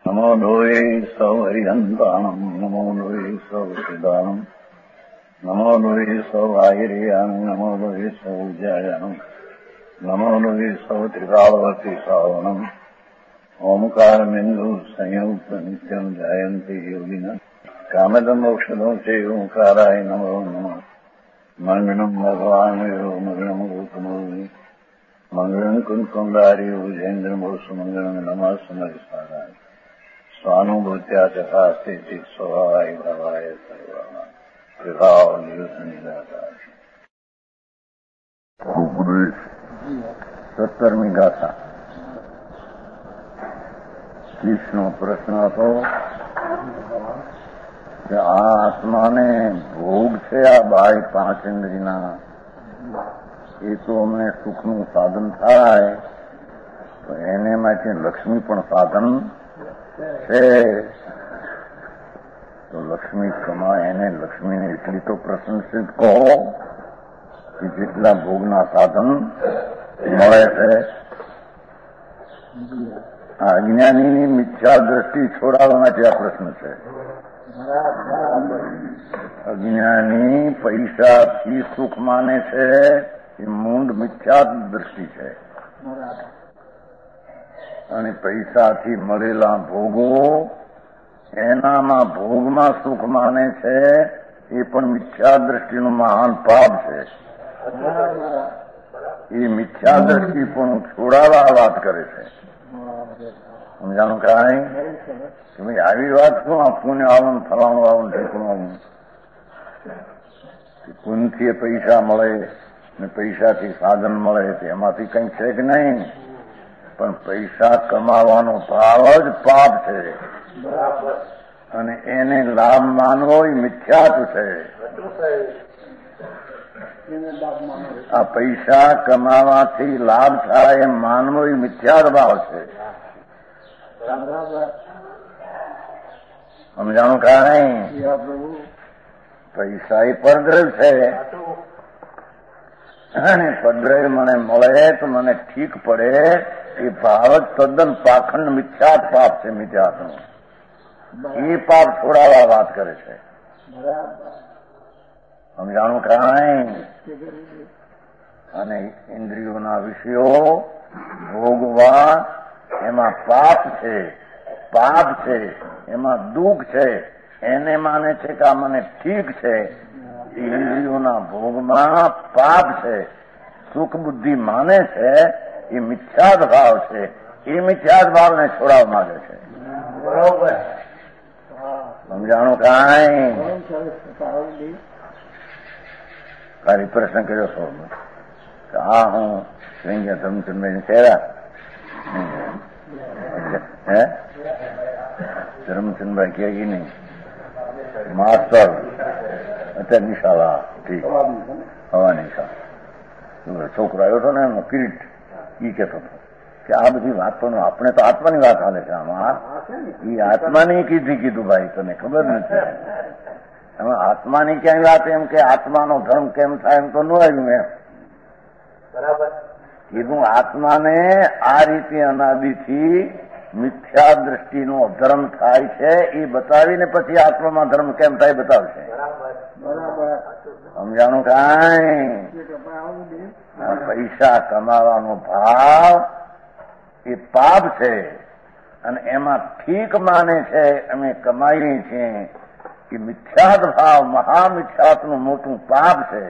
નમો લોહે સૌ હરિહંતાણમ નમો લોહે સૌ સિદ્ધાણમ નમો લોહે સૌ આયર્યાણમ નમો લોહે સૌ જયાણમ નમો લોહે સૌ ત્રિકાળવતી શ્રાવણમ ઓમકારમિંદુ સંયુક્ત નિત્યમ જાયંતી યોગિના કામદમ ઔષધો છે ઓંકારાય નમો નમઃ મંગળમ ભગવાન મંગળમ ગોતમોહિ મંગળમ કુંકુંડારી ઉજેન્દ્રમોસુ મંગળમ નમઃ સમરિસારાય સ્વાનુભૂત્યા ચકાસ્તે સ્વભાવાય ભાવાય સર્વા વિભાવ નિદાતા 17મી ગાથા. 30નો પ્રશ્ન હતો કે આ આત્માને ભોગ છે આ બાહ્ય 5 ઇન્દ્રિયના, એ તો અમને સુખનું સાધન થાય તો એને માટે લક્ષ્મી પણ સાધન છે. તો લક્ષ્મી કમાય એને લક્ષ્મીને એટલી તો પ્રશંસિત કહો કે જેટલા ભોગના સાધન મળે છે. આ અજ્ઞાનીની મિથ્યા દ્રષ્ટિ છોડાવવા માટે આ પ્રશ્ન છે. અજ્ઞાની પૈસાથી સુખ માને છે એ મૂંડ મિથ્યા દ્રષ્ટિ છે, અને પૈસાથી મળેલા ભોગો એનામાં ભોગમાં સુખ માને છે એ પણ મિથ્યા દ્રષ્ટિનું મહાન પાપ છે. એ મિથ્યા દ્રષ્ટિ પણ છોડાવવા વાત કરે છે. સમજાણું કાંઈ કે ભાઈ આવી વાત શું આ પુણ્ય આવું ફલાણું આવું ઠેકણું આવું, પુણ્યથી પૈસા મળે ને પૈસાથી સાધન મળે એમાંથી કંઈ છે કે નહીં, પણ પૈસા કમાવાનો ભાવ જ પાપ છે અને એને લાભ માનવો એ મિથ્યાત છે. આ પૈસા કમાવાથી લાભ થાય એમ માનવો એ મિથ્યાત ભાવ છે. સમજાણું કાંઈ? પૈસા એ પરદ્રવ છે અને પરદ્રવ મને મળે તો મને ઠીક પડે એ ભાવ જ તદ્દન પાખંડ મિથ્યાત પાપ છે. મિથ્યાતનું એ પાપ છોડાવવા વાત કરે છે. સમજાણું કાંઈ? અને ઇન્દ્રિયોના વિષયો ભોગવા એમાં પાપ છે, પાપ છે, એમાં દુઃખ છે. એને માને છે કે આ મને ઠીક છે. ઇન્દ્રિયોના ભોગમાં પાપ છે, સુખ બુદ્ધિ માને છે એ મિથ્યાદ ભાવ છે. એ મિથ્યાદ ભાવને છોડાવવા માંગે છે. બરોબર? સમજાણું કાંઈ? ખાલી પ્રશ્ન કર્યો છો કે આ હું શ્રીંગ્યા ધર્મચંદ્રભાઈ ચહેરા હે ધર્મચંદ્રભાઈ કે નહીં માસ્ટર અત્યારે નિશાળા ઠીક હવાની છોકરો આવ્યો હતો ને એનો કિરીટ ઈ કહેતો હતો કે આ બધી વાતોનો આપણે તો આત્માની વાત હાલે છે આમાં. એ આત્માની કીધું ભાઈ તને ખબર નથી. એમાં આત્માની ક્યાંય વાત એમ કે આત્માનો ધર્મ કેમ થાય એમ તો ન આવ્યું એમ. બરાબર કીધું આત્માને આ રીતે અનાદિથી મિથ્યા દ્રષ્ટિનો ધર્મ થાય છે એ બતાવીને પછી આત્મામાં ધર્મ કેમ થાય બતાવશે. સમજાણું કાંઈ? પૈસા કમાવાનો ભાવ એ પાપ છે અને એમાં ઠીક માને છે અમે કમાઈએ છીએ એ મિથ્યાત ભાવ મહામિથ્યાતનું મોટું પાપ છે.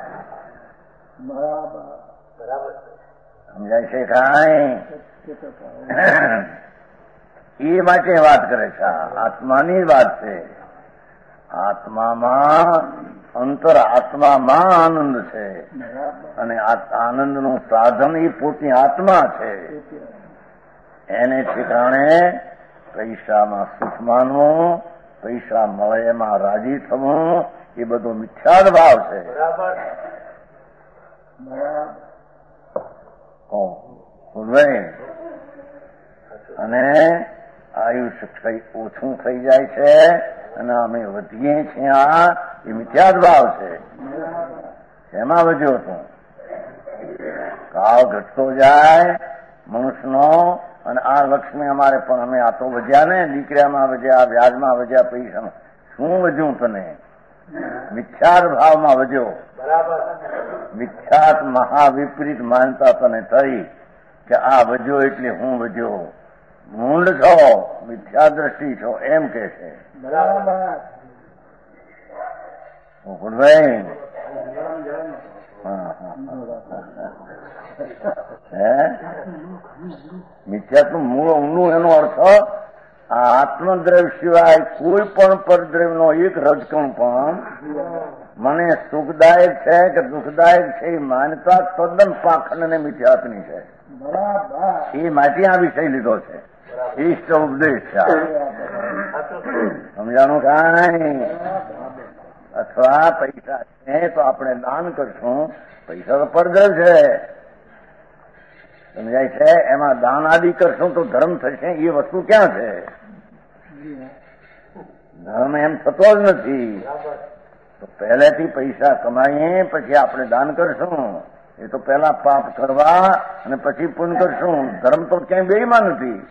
સમજાય છે કાંઈ? એ માટે વાત કરે છે. આત્માની વાત છે. આત્મામાં અંતર આત્મામાં આનંદ છે અને આનંદનું સાધન એ પોતે આત્મા છે. એને ઠેકાણે પૈસામાં સુખ માનવું, પૈસા મળે એમાં રાજી થવું એ બધો મિથ્યાદ ભાવ છે. અને આયુષ્ય ઓછું થઈ જાય છે અને અમે વધીએ છીએ એ મિથ્યાદ ભાવ છે. એમાં વધ્યો છું કાળ ઘટતો જાય મનુષ્યનો અને આ આ લક્ષ્મી અમારે પણ અમે આ તો વધ્યા ને, દીકરામાં વધ્યા, વ્યાજમાં વધ્યા, પૈસા શું વધ્યું તને? મિથ્યાત ભાવમાં વધ્યો. મિથ્યાત મહાવિપરીત માનતા તને થઈ કે આ વધ્યો એટલે હું વધ્યો. મૂંડ છો, મિથ્યા દ્રષ્ટિ છો, એમ કે છે. ભાઈ મિથ્યાત્વ મૂળ ઊંડું એનો અર્થ આ આત્મદ્રવ્ય સિવાય કોઈ પણ પરદ્રવ્યનો એક રજકણ પણ મને સુખદાયક છે કે દુઃખદાયક છે એ માનતા તદ્દન પાખંડ અને મિથ્યાત્વની છે. એ માટે આ વિષય લીધો છે. ઈષ્ટ ઉપદેશ છે. સમજાણું કાંઈ? અથવા પૈસા છે તો આપણે દાન કરશું. પૈસા તો પરદ્રવ્ય છે, સમજાય છે. એમાં દાન આદિ કરશું તો ધર્મ થશે, એ વસ્તુ ક્યાં છે? ધર્મ એમ થતો જ નથી. તો પહેલેથી પૈસા કમાઈએ પછી આપણે દાન કરશું. એ તો પહેલા પાપ કરવા અને પછી પુણ્ય કરશું. ધર્મ તો ક્યાંય બેયમાં નથી.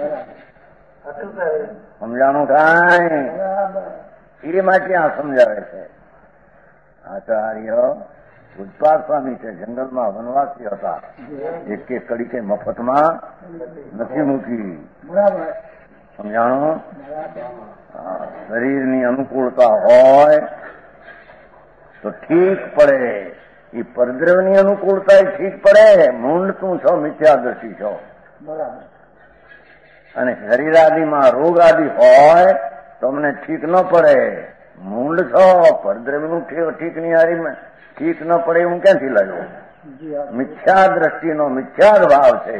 સમજાણું કાંઈ? એ માટે આ સમજાવે છે. આચાર્ય ઉત્પાદ સ્વામી છે, જંગલમાં વનવાસી હતા. એક કડી કે મફતમાં નથી મૂકી. સમજાણું? શરીરની અનુકૂળતા હોય તો ઠીક પડે. એ પરદ્રવ્યની અનુકૂળતા ઠીક પડે. મૂંડ તું છો, મિથ્યાદર્શી છો. અને શરીરાદિમાં રોગ આદિ હોય તો અમને ઠીક ન પડે. મૂંડ છો, પરદ્રવ્યનું ઠીક ની હારી ઠીક ન પડે એવું ક્યાંથી લાગ્યો? મિથ્યા દ્રષ્ટિનો મિથ્યા ભાવ છે.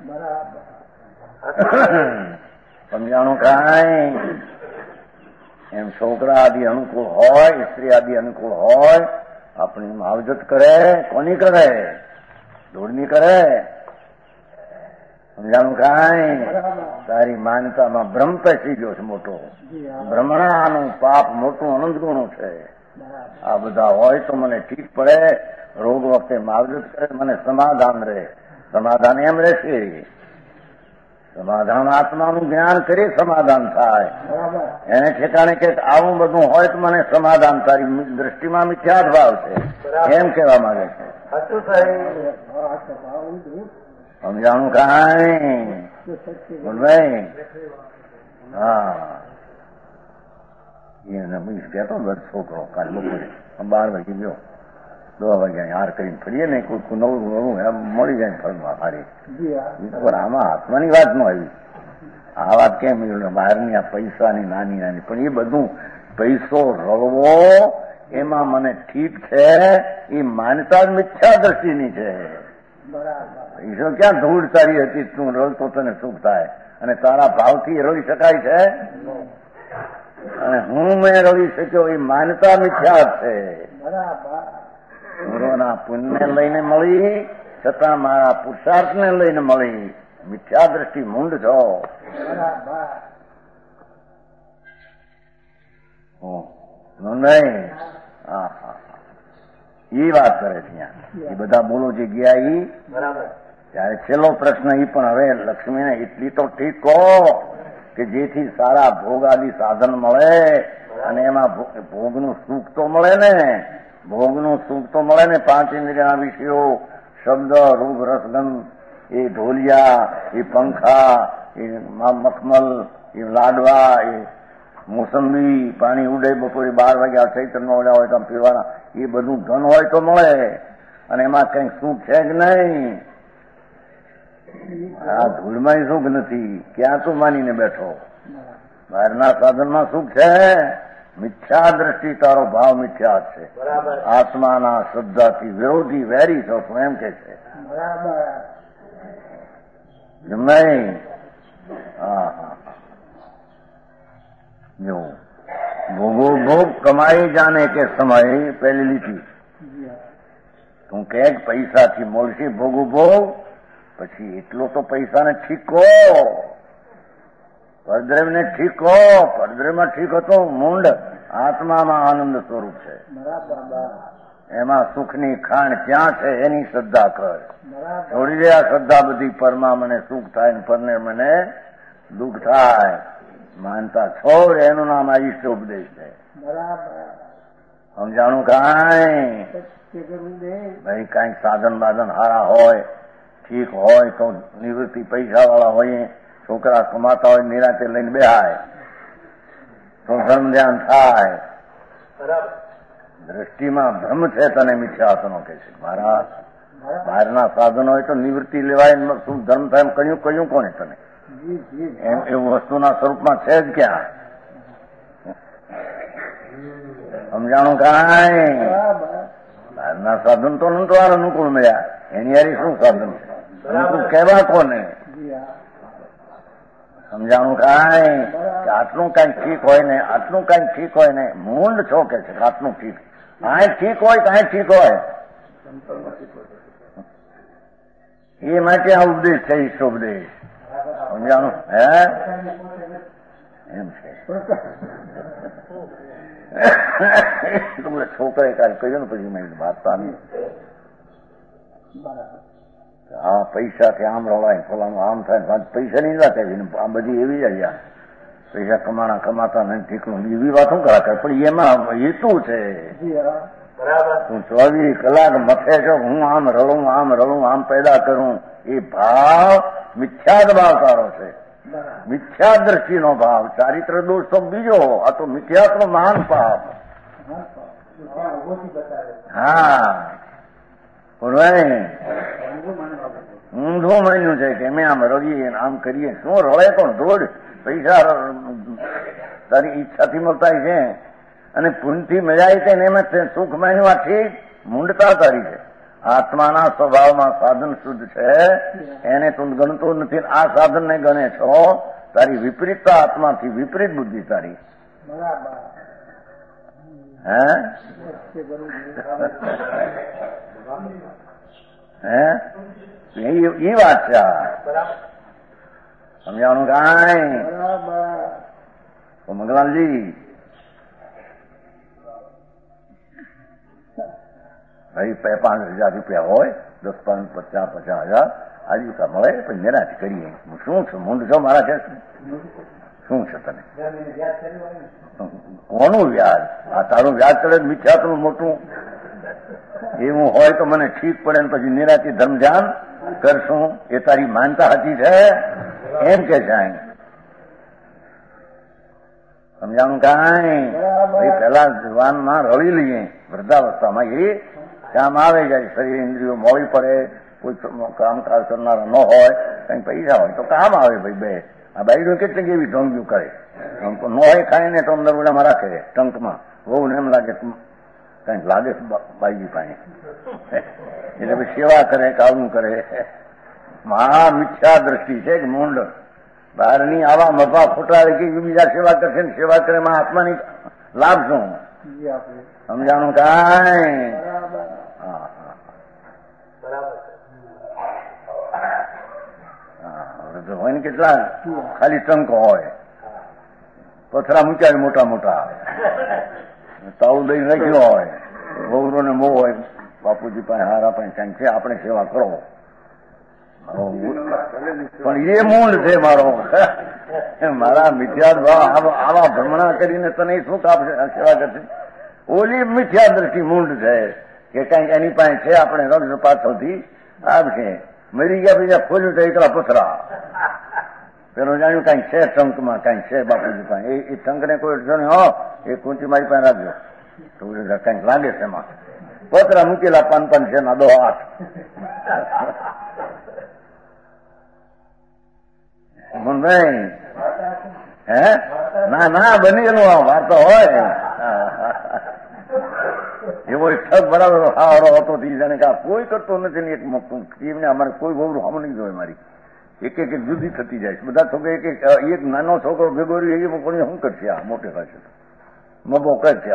સમજાણું કાંઈ? એમ છોકરા આદિ અનુકૂળ હોય, સ્ત્રી આદિ અનુકૂળ હોય, આપણી માવજત કરે. કોની કરે? ધૂળની કરે. સમજાણું કાંઈ? તારી માન્યતામાં ભ્રમ પેસી ગયો છે મોટો. ભ્રમણાનું પાપ મોટું અનંત ગુણું છે. આ બધા હોય તો મને ઠીક પડે. રોગ વખતે માવજત કરે, મને સમાધાન રહે. સમાધાન એમ રહેશે. સમાધાન આત્માનું જ્ઞાન કરી સમાધાન થાય. એને ઠેકાણે કે આવું બધું હોય તો મને સમાધાન. તારી દ્રષ્ટિમાં મિથ્યા ભાવ છે એમ કહેવા માંગે છે. સમજાણું કાંઈ? ભાઈ હા, એને કહેતો છોકરો કાલ બપોરે 12 વાગે ગયો, 2 વાગ્યા હાર કરીને ફરીએ ને કોઈ નવું નવું એમ મળી જાય ફળમાં હારી. આમાં આત્માની વાત ન આવી. આ વાત કેમ? બહારની આ પૈસાની નાની નાની, પણ એ બધું પૈસો રળવો એમાં મને ઠીક છે એ માન્યતા જ મિથ્યા દ્રષ્ટિની છે. પૈસો ક્યાં ધૂળ તારી હતી? તું રળતો તને સુખ થાય અને તારા ભાવથી રળી શકાય છે? અને હું મેં રળી શક્યો એ માન્યતા મિથ્યા છે. પૂર્વના પુણ્યને લઈને મળી છતાં મારા પુરુષાર્થને લઈને મળી. મિથ્યા દ્રષ્ટિ મૂંડ છો. નહીં? હા હા, એ વાત કરે છે. એ બધા બોલો જે ગયા ઈ ત્યારે છેલ્લો પ્રશ્ન ઈ પણ હવે લક્ષ્મીને એટલી તો ઠીક કહો કે જેથી સારા ભોગ આદિ સાધન મળે અને એમાં ભોગનું સુખ તો મળે ને. ભોગનું સુખ તો મળે ને. 5 ઇન્દ્રિયના વિષયો, શબ્દ, રૂપ, રસગંધ, એ ઢોલિયા, એ પંખા, એ મખમલ, એ લાડવા, એ મોસંબી, પાણી ઉડે બપોરે 12 વાગ્યા ચૈતન્ય ઓળ્યા હોય તો પીવાના, એ બધું ધન હોય તો મળે. અને એમાં કઈ સુખ છે જ નહીં. આ ધૂળમાં સુખ નથી. ક્યાં તું માનીને બેઠો? બહારના સાધનમાં સુખ છે. મિથ્યા દ્રષ્ટિ, તારો ભાવ મિથ્યા છે. આત્માના શ્રદ્ધાથી વિરોધી વેરી છો તું એમ કે છે. નહીં? હા હા, જો ભોગો ભોગ કમાઈ જાને કે સમય. પહેલી લીટી તું કે પૈસાથી મળશે ભોગો ભોગ, પછી એટલો તો પૈસાને ઠીકો, પરદ્રવ્યને ઠીકો. પરદ્રવ્યમાં ઠીક હતો મૂંડ, આત્મામાં આનંદ સ્વરૂપ છે. એમાં સુખની ખાણ ક્યાં છે એની શ્રદ્ધા કર. છોડી દે આ શ્રદ્ધા બધી. પરમાં મને સુખ થાય ને પરને મને દુઃખ થાય. માનતા છોડ. એનું નામ આ ઈષ્ટ ઉપદેશ છે. સમજાણું કાંઈ ભાઈ? કાંઈક સાધન બાધન હારા હોય, ઠીક હોય તો નિવૃત્તિ પૈસા વાળા હોઈએ, છોકરા કમાતા હોય, નિરાતે લઈને બેહાય તો ધર્મ ધ્યાન થાય. દ્રષ્ટિમાં ભ્રમ છે તને મિથ્યાત્વનો કે છે. મારા બહારના સાધનો હોય તો નિવૃત્તિ લેવાય, શું ધર્મ થાય એમ કહ્યું કોને તને? એમ એવું વસ્તુના સ્વરૂપમાં છે જ ક્યાં? સમજાણું કાંઈ? બહારના સાધન તો નંતવાર અનુકૂળ મળ્યા. એની હારી શું સાધન છે? અનુકૂળ કહેવા કોને? સમજાણું કાંઈ? કે આટલું કઈક ઠીક હોય ને, આટલું કઈક ઠીક હોય ને, મૂંડ છો કે છે આટલું ઠીક. કાંઈ ઠીક હોય, કાંઈ ઠીક હોય. એ માટે આ ઉપદેશ છે, ઈષ્ટ ઉપદેશ. સમજાણું? હે એમ છે. છોકરે કાલ કહ્યું ને પછી મેં વાર્તા નહીં. આ પૈસાથી આમ રવાય, ફલાનું આમ થાય, પૈસા ની વાત આવી. આ બધી એવી આવ્યા પૈસા કમાતા નહીં ઠીકનું એવી વાત શું કરા કરે. પણ એમાં હેતુ છે. હું 24 કલાક મથે છો, હું આમ રળું આમ પેદા કરું. એ ભાવ મિથ્યા ભાવ તારો છે. મિથ્યા દ્રષ્ટિનો ભાવ. ચારિત્ર દોષ તો બીજો, આ તો મિથ્યાત્વ મહાન પાપ. હા ઊંધું માન્યું છે કે અમે આમ રહીએ આમ કરીએ. શું રળે કોણ? દોડ પૈસા તારી ઈચ્છાથી મળતા છે અને પુણ્યથી મળ્યા છે ને એમાં સુખ માન્યું. આ ઠીક મૂંડતા તારી છે. આત્માના સ્વભાવમાં સાધન શુદ્ધ છે, એને તું ગણતો નથી. આ સાધનને ગણે છો. તારી વિપરીતતા આત્માથી વિપરીત બુદ્ધિ તારી. એ વાત છે. સમજાવવાનું કાંઈ? તો મંગલાલજી ભાઈ 5,000 રૂપિયા હોય, 10, 5, 50,000 આજીવિકા મળે, પછી નિરાશ કરીએ. શું છે? મૂંડ છો મારા છે? શું છે તને? કોનું વ્યાજ? આ તારું વ્યાજ ચડે મિથ્યાત્વનું મોટું એવું હોય તો મને ઠીક પડે ને પછી નિરાશી ધર્મ ધ્યાન કરશું. એ તારી માનતા હતી છે એમ કે છે. સમજાણું કાંઈ? ભાઈ પેલા જવાનમાં રળી લઈએ, વૃદ્ધાવસ્થામાં એ કામ આવે જાય. શરીર ઇન્દ્રિયો મોડી પડે, કોઈ કામકાજ કરનારા ન હોય, કઈ પૈસા હોય તો કામ આવે. ભાઈ બે આ બાઈડું કેટલીક એવી ઢોંગ્યું કરે. ન હોય ખાય ને તો અંદર ઓલામાં રાખે ટંકમાં. બહુ ને એમ લાગે કઈક લાગે બાઈજી પાસે, એટલે પછી સેવા કરે, કાળું કરે. મહા મિથ્યા દ્રષ્ટિ છે કે મૂંડ. બહારની આવા મફા ખોટાડે કે બીજા સેવા કરશે ને સેવા કરે માં આત્માની લાભ શું? સમજાણું કાંઈ? હોય ને કેટલા ખાલી ટંક હોય, પથરા મૂક્યા મોટા મોટા, તાવું દઈ રાખ્યો હોય, વહુરો ને મોહ હોય, બાપુજી પાસે હારા પાસે ક્યાંક છે, આપણે સેવા કરો. પણ એ મૂળ છે મારો. મારા મિથ્યા ભાવ આવા ભ્રમણા કરીને તને શું સેવા કરશે? ઓલી મિથ્યા દ્રષ્ટિ મૂંડ છે કે કઈક એની પાસે છે, આપણે રક્ષ પાછળથી આવશે. મરી ગયા બીજા ખોલ્યું તો એકલા પથરા. પેલો જાણ્યું કઈક છે ટંકમાં, કઈક છે બાપુજી પાસે. એ ટંકને કોઈ અડધો ને એ કુંચી મારી પાસે રાખજો તો કઈક લાગે છે એમાં. પતરા મૂકેલા 5 છે ના 2 8. નહીં હે? ના બનેલું આ વાતો હોય. એવો ઠગ બરાબર હારો હતો. જાણે કે કોઈ કરતો નથી ને એક અમારે કોઈ બહુ હમ નહીં જોય મારી. એક જુદી થતી જાય. બધા છોકરા એક નાનો છોકરો ભેગો રહ્યો એ પણ શું કરશે? આ મોટે પાસે મબો કરશે.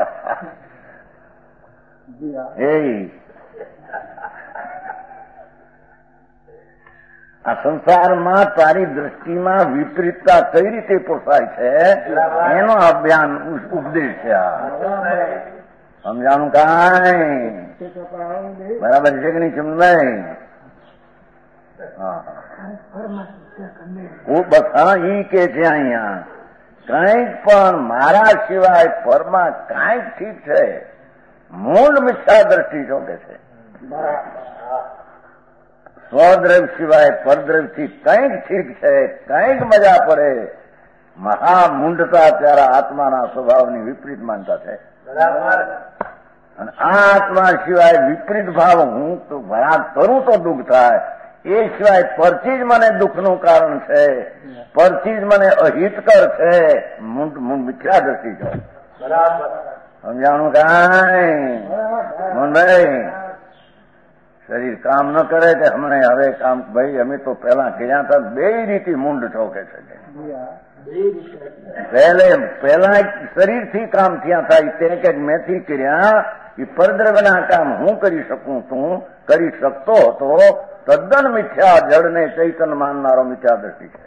આ સંસારમાં તારી દ્રષ્ટિમાં વિપરીતતા કઈ રીતે પોસાય છે એનો અભ્યાન ઉપદેશ છે. સમજાણું કાંઈ? બરાબર છે કે નહીં ચમનભાઈ? બસ હા ઈ કે છે અહીંયા કંઈક પણ મારા સિવાય પરમાં કાંઈક ઠીક છે, મૂળ મિથ્યા દ્રષ્ટિ જો કે છે. સ્વદ્રવ્ય સિવાય પરદ્રવ્યથી કંઈક ઠીક છે, કંઈક મજા પડે. મહામૂંઢતા ત્યારે આત્માના સ્વભાવની વિપરીત માનતા છે. અને આ આત્મા સિવાય વિપરીત ભાવ હું તો ભરાગ કરું તો દુઃખ થાય, એ સિવાય પરથી જ મને દુઃખનું કારણ છે, પરથી જ મને અહિતકર છે. મિથ્યા દ્રષ્ટિ છો. સમજાણું કાંઈ મોહનભાઈ? શરીર કામ ન કરે કે હમણાં હવે કામ? ભાઈ અમે તો પેલા કર્યા હતા, બે રીતે મૂંડ છો કે છે. પહેલા શરીરથી કામ થયા થાય તે કે મેથી કર્યા, એ પરદ્રવ્યના કામ હું કરી શકું છું, કરી શકતો હતો. તદ્દન મિથ્યા, જળને ચૈતન માનનારો મિથ્યા દ્રષ્ટિ છે.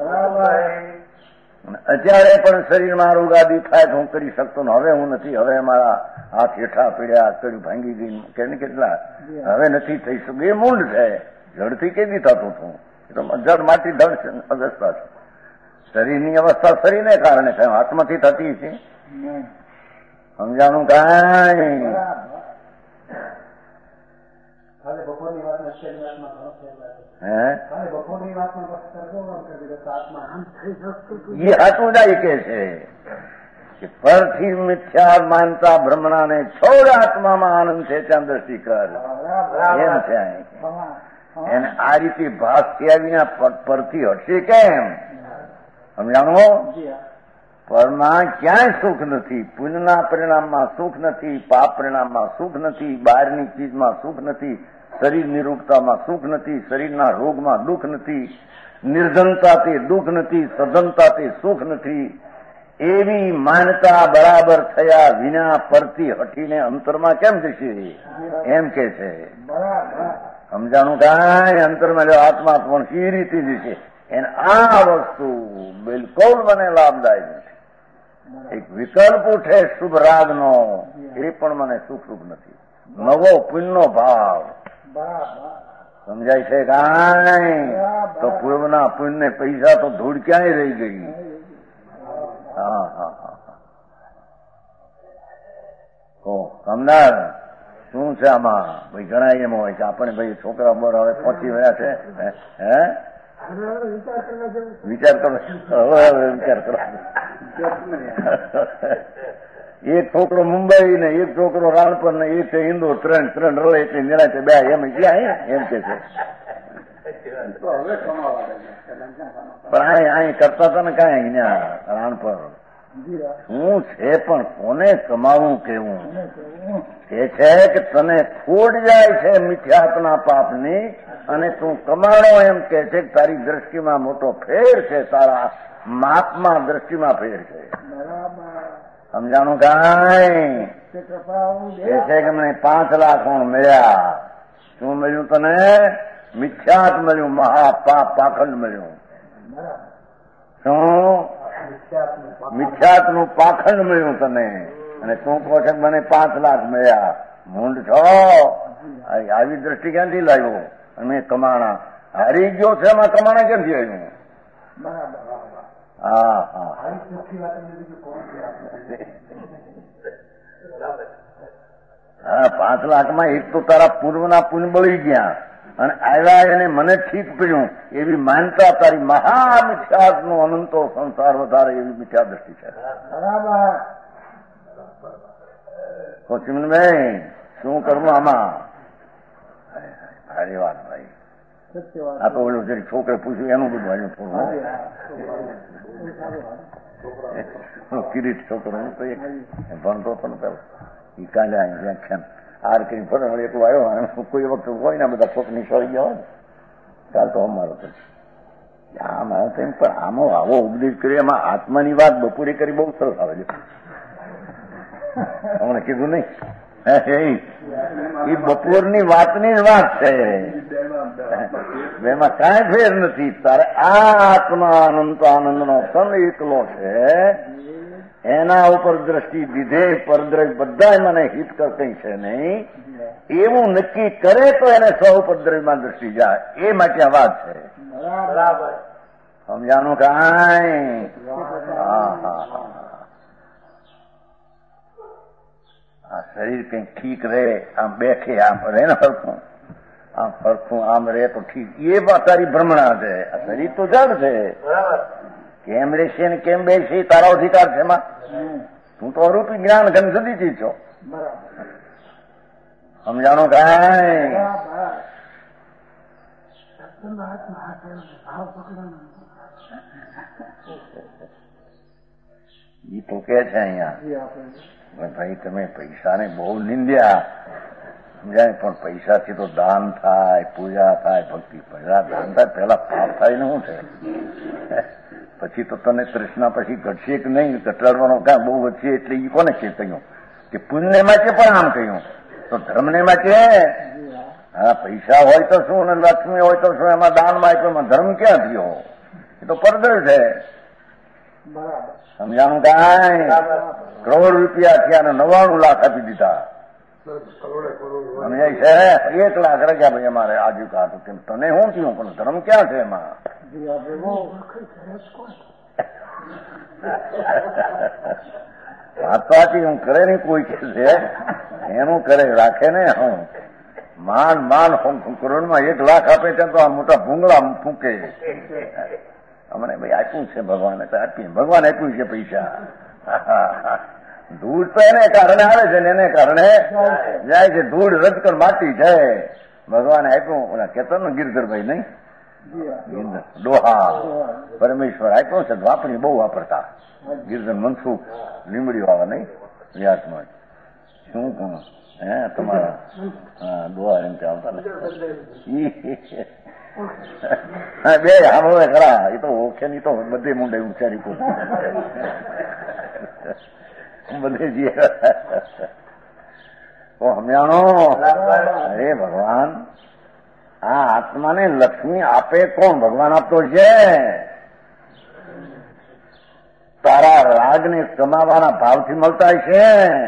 અત્યારે પણ શરીરમાં રોગાદી થાય તો હું કરી શકતો ને હવે હું નથી, હવે મારા હાથ હેઠા પીડ્યા, કડી ભાંગી ગઈ કે કેટલા, હવે નથી થઈ શકું. એ મૂળ છે. જળથી કેદી થતું હતું? એ તો જળ માટી ધડ અવસ્થા છે. શરીરની અવસ્થા શરીરને કારણે થાય, આત્માથી થતી છે. સમજાણું કાંઈ? એ હાથું જાય કે છે કે પરથી મિથ્યા માનતા બ્રહ્મણાને છોડ, આત્મામાં આનંદ છે ત્યાં દ્રષ્ટિ કર. એમ છે એને આ રીતે ભાસ થયા પરથી હટશે કેમ? સમજાણો? પરમાં ક્યાંય સુખ નથી. પુણ્યના પરિણામમાં સુખ નથી, પાપ પરિણામમાં સુખ નથી, બહારની ચીજમાં સુખ નથી, શરીર નિરૂપતામાં સુખ નથી, શરીરના રોગમાં દુઃખ નથી, નિર્ધનતાથી દુઃખ નથી, સધનતાથી સુખ નથી. એવી માનતા બરાબર થયા વિના પરથી હટીને અંતરમાં કેમ જશે? એમ કે છે. સમજાણું કાંઈ? અંતરમાં જો આત્મા પણ એ રીતે જશે. એને આ વસ્તુ બિલકુલ મને લાભદાયક નથી. એક વિકલ્પ ઉઠે શુભ રાગનો, એ પણ મને સુખ નથી. નવો પુણ્યનો ભાવ સમજાય છે કાંઈ? તો પૂર્વના પુણ્યને પૈસા તો ધૂળ ક્યાંય રહી ગઈ. હા હા હા. કમદાર શું છે આમાં? ભાઈ ઘણા એમ હોય કે આપણે ભાઈ છોકરા બોર હવે પહોંચી ગયા છે, હે વિચાર કરો, હવે વિચાર કરો. એક છોકરો મુંબઈ ને એક છોકરો રાણપર ને એક ઇન્દોર, ત્રણ રવે એટલે નિરાતે બે એમ ગયા એમ કે છે. પણ અહીં કરતા હતા ને કાંઈ અહીંયા રાણપર શું છે, પણ કોને કમાવું કેવું? કે છે કે તને ખોટ જાય છે મિથ્યાત્મના પાપની, અને તું કમાણો એમ કે છે કે તારી દ્રષ્ટિમાં મોટો ફેર છે, તારા માપમાં દ્રષ્ટિમાં ફેર છે. સમજાણું કાંઈ? કે છે કે મને 5 લાખ મળ્યા. શું મળ્યું તને? મિથ્યાત મળ્યું, મહાપાપ પાખંડ મળ્યું. શું? મિથ્યાતનું પાખંડ મળ્યું તને, અને તું કહો છે મને 5 લાખ મળ્યા. મૂંડ છો? આવી દ્રષ્ટિ ક્યાંથી લાવ્યો? અને કમાણા હારી ગયો છે, એમાં કમાણા ક્યાંથી આવ્યું? હા હા. 5 લાખમાં એક તો તારા પૂર્વના પુણ્ય બળી ગયા, અને આવ્યા એને મને ઠીક પડ્યું એવી માનતા તારી મહામિથ્યાનો અનંતો સંસાર વધારે એવી મિથ્યા દ્રષ્ટિ છે. તો ચિમનભાઈ શું કરવું આમાં? સારી વાત ભાઈ. આ તો ઓલું જરી છોકરે પૂછ્યું એનું બધું આવ્યું થોડું. કિરીટ છોકરો તો એક ભણતો હતો ને પેલા, એ કાલે વ્યાખ્યાન આર કરી ફરે એટલું આવ્યો. કોઈ વખત હોય ને બધા છોકરા નિશાળી ગયા હોય ને, કાલ તો અમારો તો આમાં પણ આમાં આવો ઉપદેશ કરી, એમાં આત્માની વાત બપોરે કરી બહુ સરસ આવે છે. હમણાં કીધું નહીં, એ બપોરની વાતની જ વાત છે, એમાં કાંઈ ફેર નથી. તારે આ આત્મા અનંત આનંદનો સંગ એકલો છે, એના ઉપર દ્રષ્ટિ દીધે પરદ્રવ્ય બધા મને હિત કઈ છે નહીં એવું નક્કી કરે તો એને સ્વ ઉપદ્રવ્યમાં દ્રષ્ટિ જાય. એ માટે આ વાત છે. બરાબર સમજાણું કાંઈ? આ શરીર કંઈક ઠીક રહે, આમ બેઠે આમ રહે ને હરખું, આમ હરખું આમ રહે તો ઠીક. એ તારી ભ્રમણા છે. આ શરીર તો જડ છે. કેમ રહેશે ને કેમ બેસે તારો અધિકાર છે એમાં. તું તો અરૂપી જ્ઞાન ઘન સુધી ચીજ છો. સમજાણો કાંઈ? ઈ તો કે છે અહીંયા ભાઈ તમે પૈસાને બહુ નિંદ્યા, સમજાય, પણ પૈસાથી તો દાન થાય, પૂજા થાય, ભક્તિ. પહેલા દાન થાય, પેલા પાપ થાય ને શું છે? પછી તો તને તૃષ્ણા પછી ઘટશે કે નહીં, ઘટાડવાનો કાં બહુ વધશે. એટલે એ કોને છે કહ્યું કે પુણ્ય માટે પણ આમ કહ્યું તો ધર્મને માટે. હા, પૈસા હોય તો શું ને લક્ષ્મી હોય તો શું, એમાં દાનમાં આપ્યો, એમાં ધર્મ ક્યાં થયો? એ તો પરદર છે. સમજાણું કાંઈ? કરોડ રૂપિયા થયા ને 99 લાખ આપી દીધા. સમજાય છે? 1 લાખ રાખ્યા ભાઈ અમારે આજુ કાઢું. કેમ તને શું થયું? પણ ધર્મ ક્યાં છે એમાં? વાત પાછી હું કરે નહીં કોઈ કે છે એનું કરે રાખે ને. હું માન કરોડમાં 1 લાખ આપે ત્યાં તો આ મોટા ભૂંગળા ફૂંકે. અમને ભાઈ આપ્યું છે ભગવાને, તો આપીએ. ભગવાન આપ્યું છે પૈસા. ધૂળ તો એને કારણે આવે છે ને એને કારણે જાય છે. ધૂળ રજકણ માટી છે. ભગવાને આપ્યું. ઓલા કેતન ને ગિરધરભાઈ નહીં, ડોહા પરમેશ્વર આપ્યો છે. વાપરી બહુ વાપરતા. ગિરધર મનસુખ લીમડી વાળા નહીં વ્યાસમાં. શું કહું હે તમારા ડોહા એમ કે આવતા ને બે સાંભળે ખરા. એ તો ઓળખે નહીં તો બધે મુંડે ઉચ્ચારી બધે જઈએ. સમજાણો? અરે ભગવાન, આ આત્માને લક્ષ્મી આપે કોણ? ભગવાન આપતો છે. તારા રાગને કમાવાના ભાવથી મળતા છે.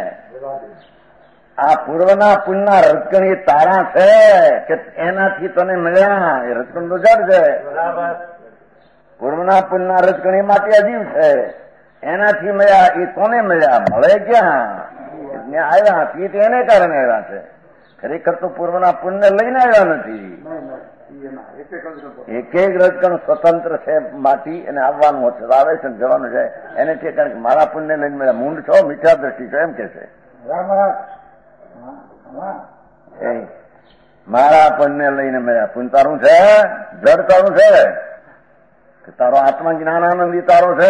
આ પૂર્વના પુણ્યના રજકણ એ તારા છે કે એનાથી તને મળ્યા? એ રજકણ તો જડ છે. પૂર્વના પુણ્યના રજકણ એ માટે અજીવ છે. એનાથી મળ્યા એ કોને મળ્યા? મળે ક્યાં? આવ્યા હતી એને કારણે આવ્યા છે. ખરેખર તો પૂર્વના પુણ્ય લઈને આવ્યા નથી. એક રજકણ સ્વતંત્ર છે માટી, અને આવવાનું છે, આવે છે જવાનું છે. એને ઠેકાણે મારા પુણ્ય લઈને મળ્યા. મૂંડ છો, મીઠા દ્રષ્ટિ છો, એમ કે છે. મારા પુણ્ય લઈને મળ્યા. પુણ્ય તારું છે, જડ તારું છે કે તારો આત્મા જ્ઞાનાનંદી તારો છે?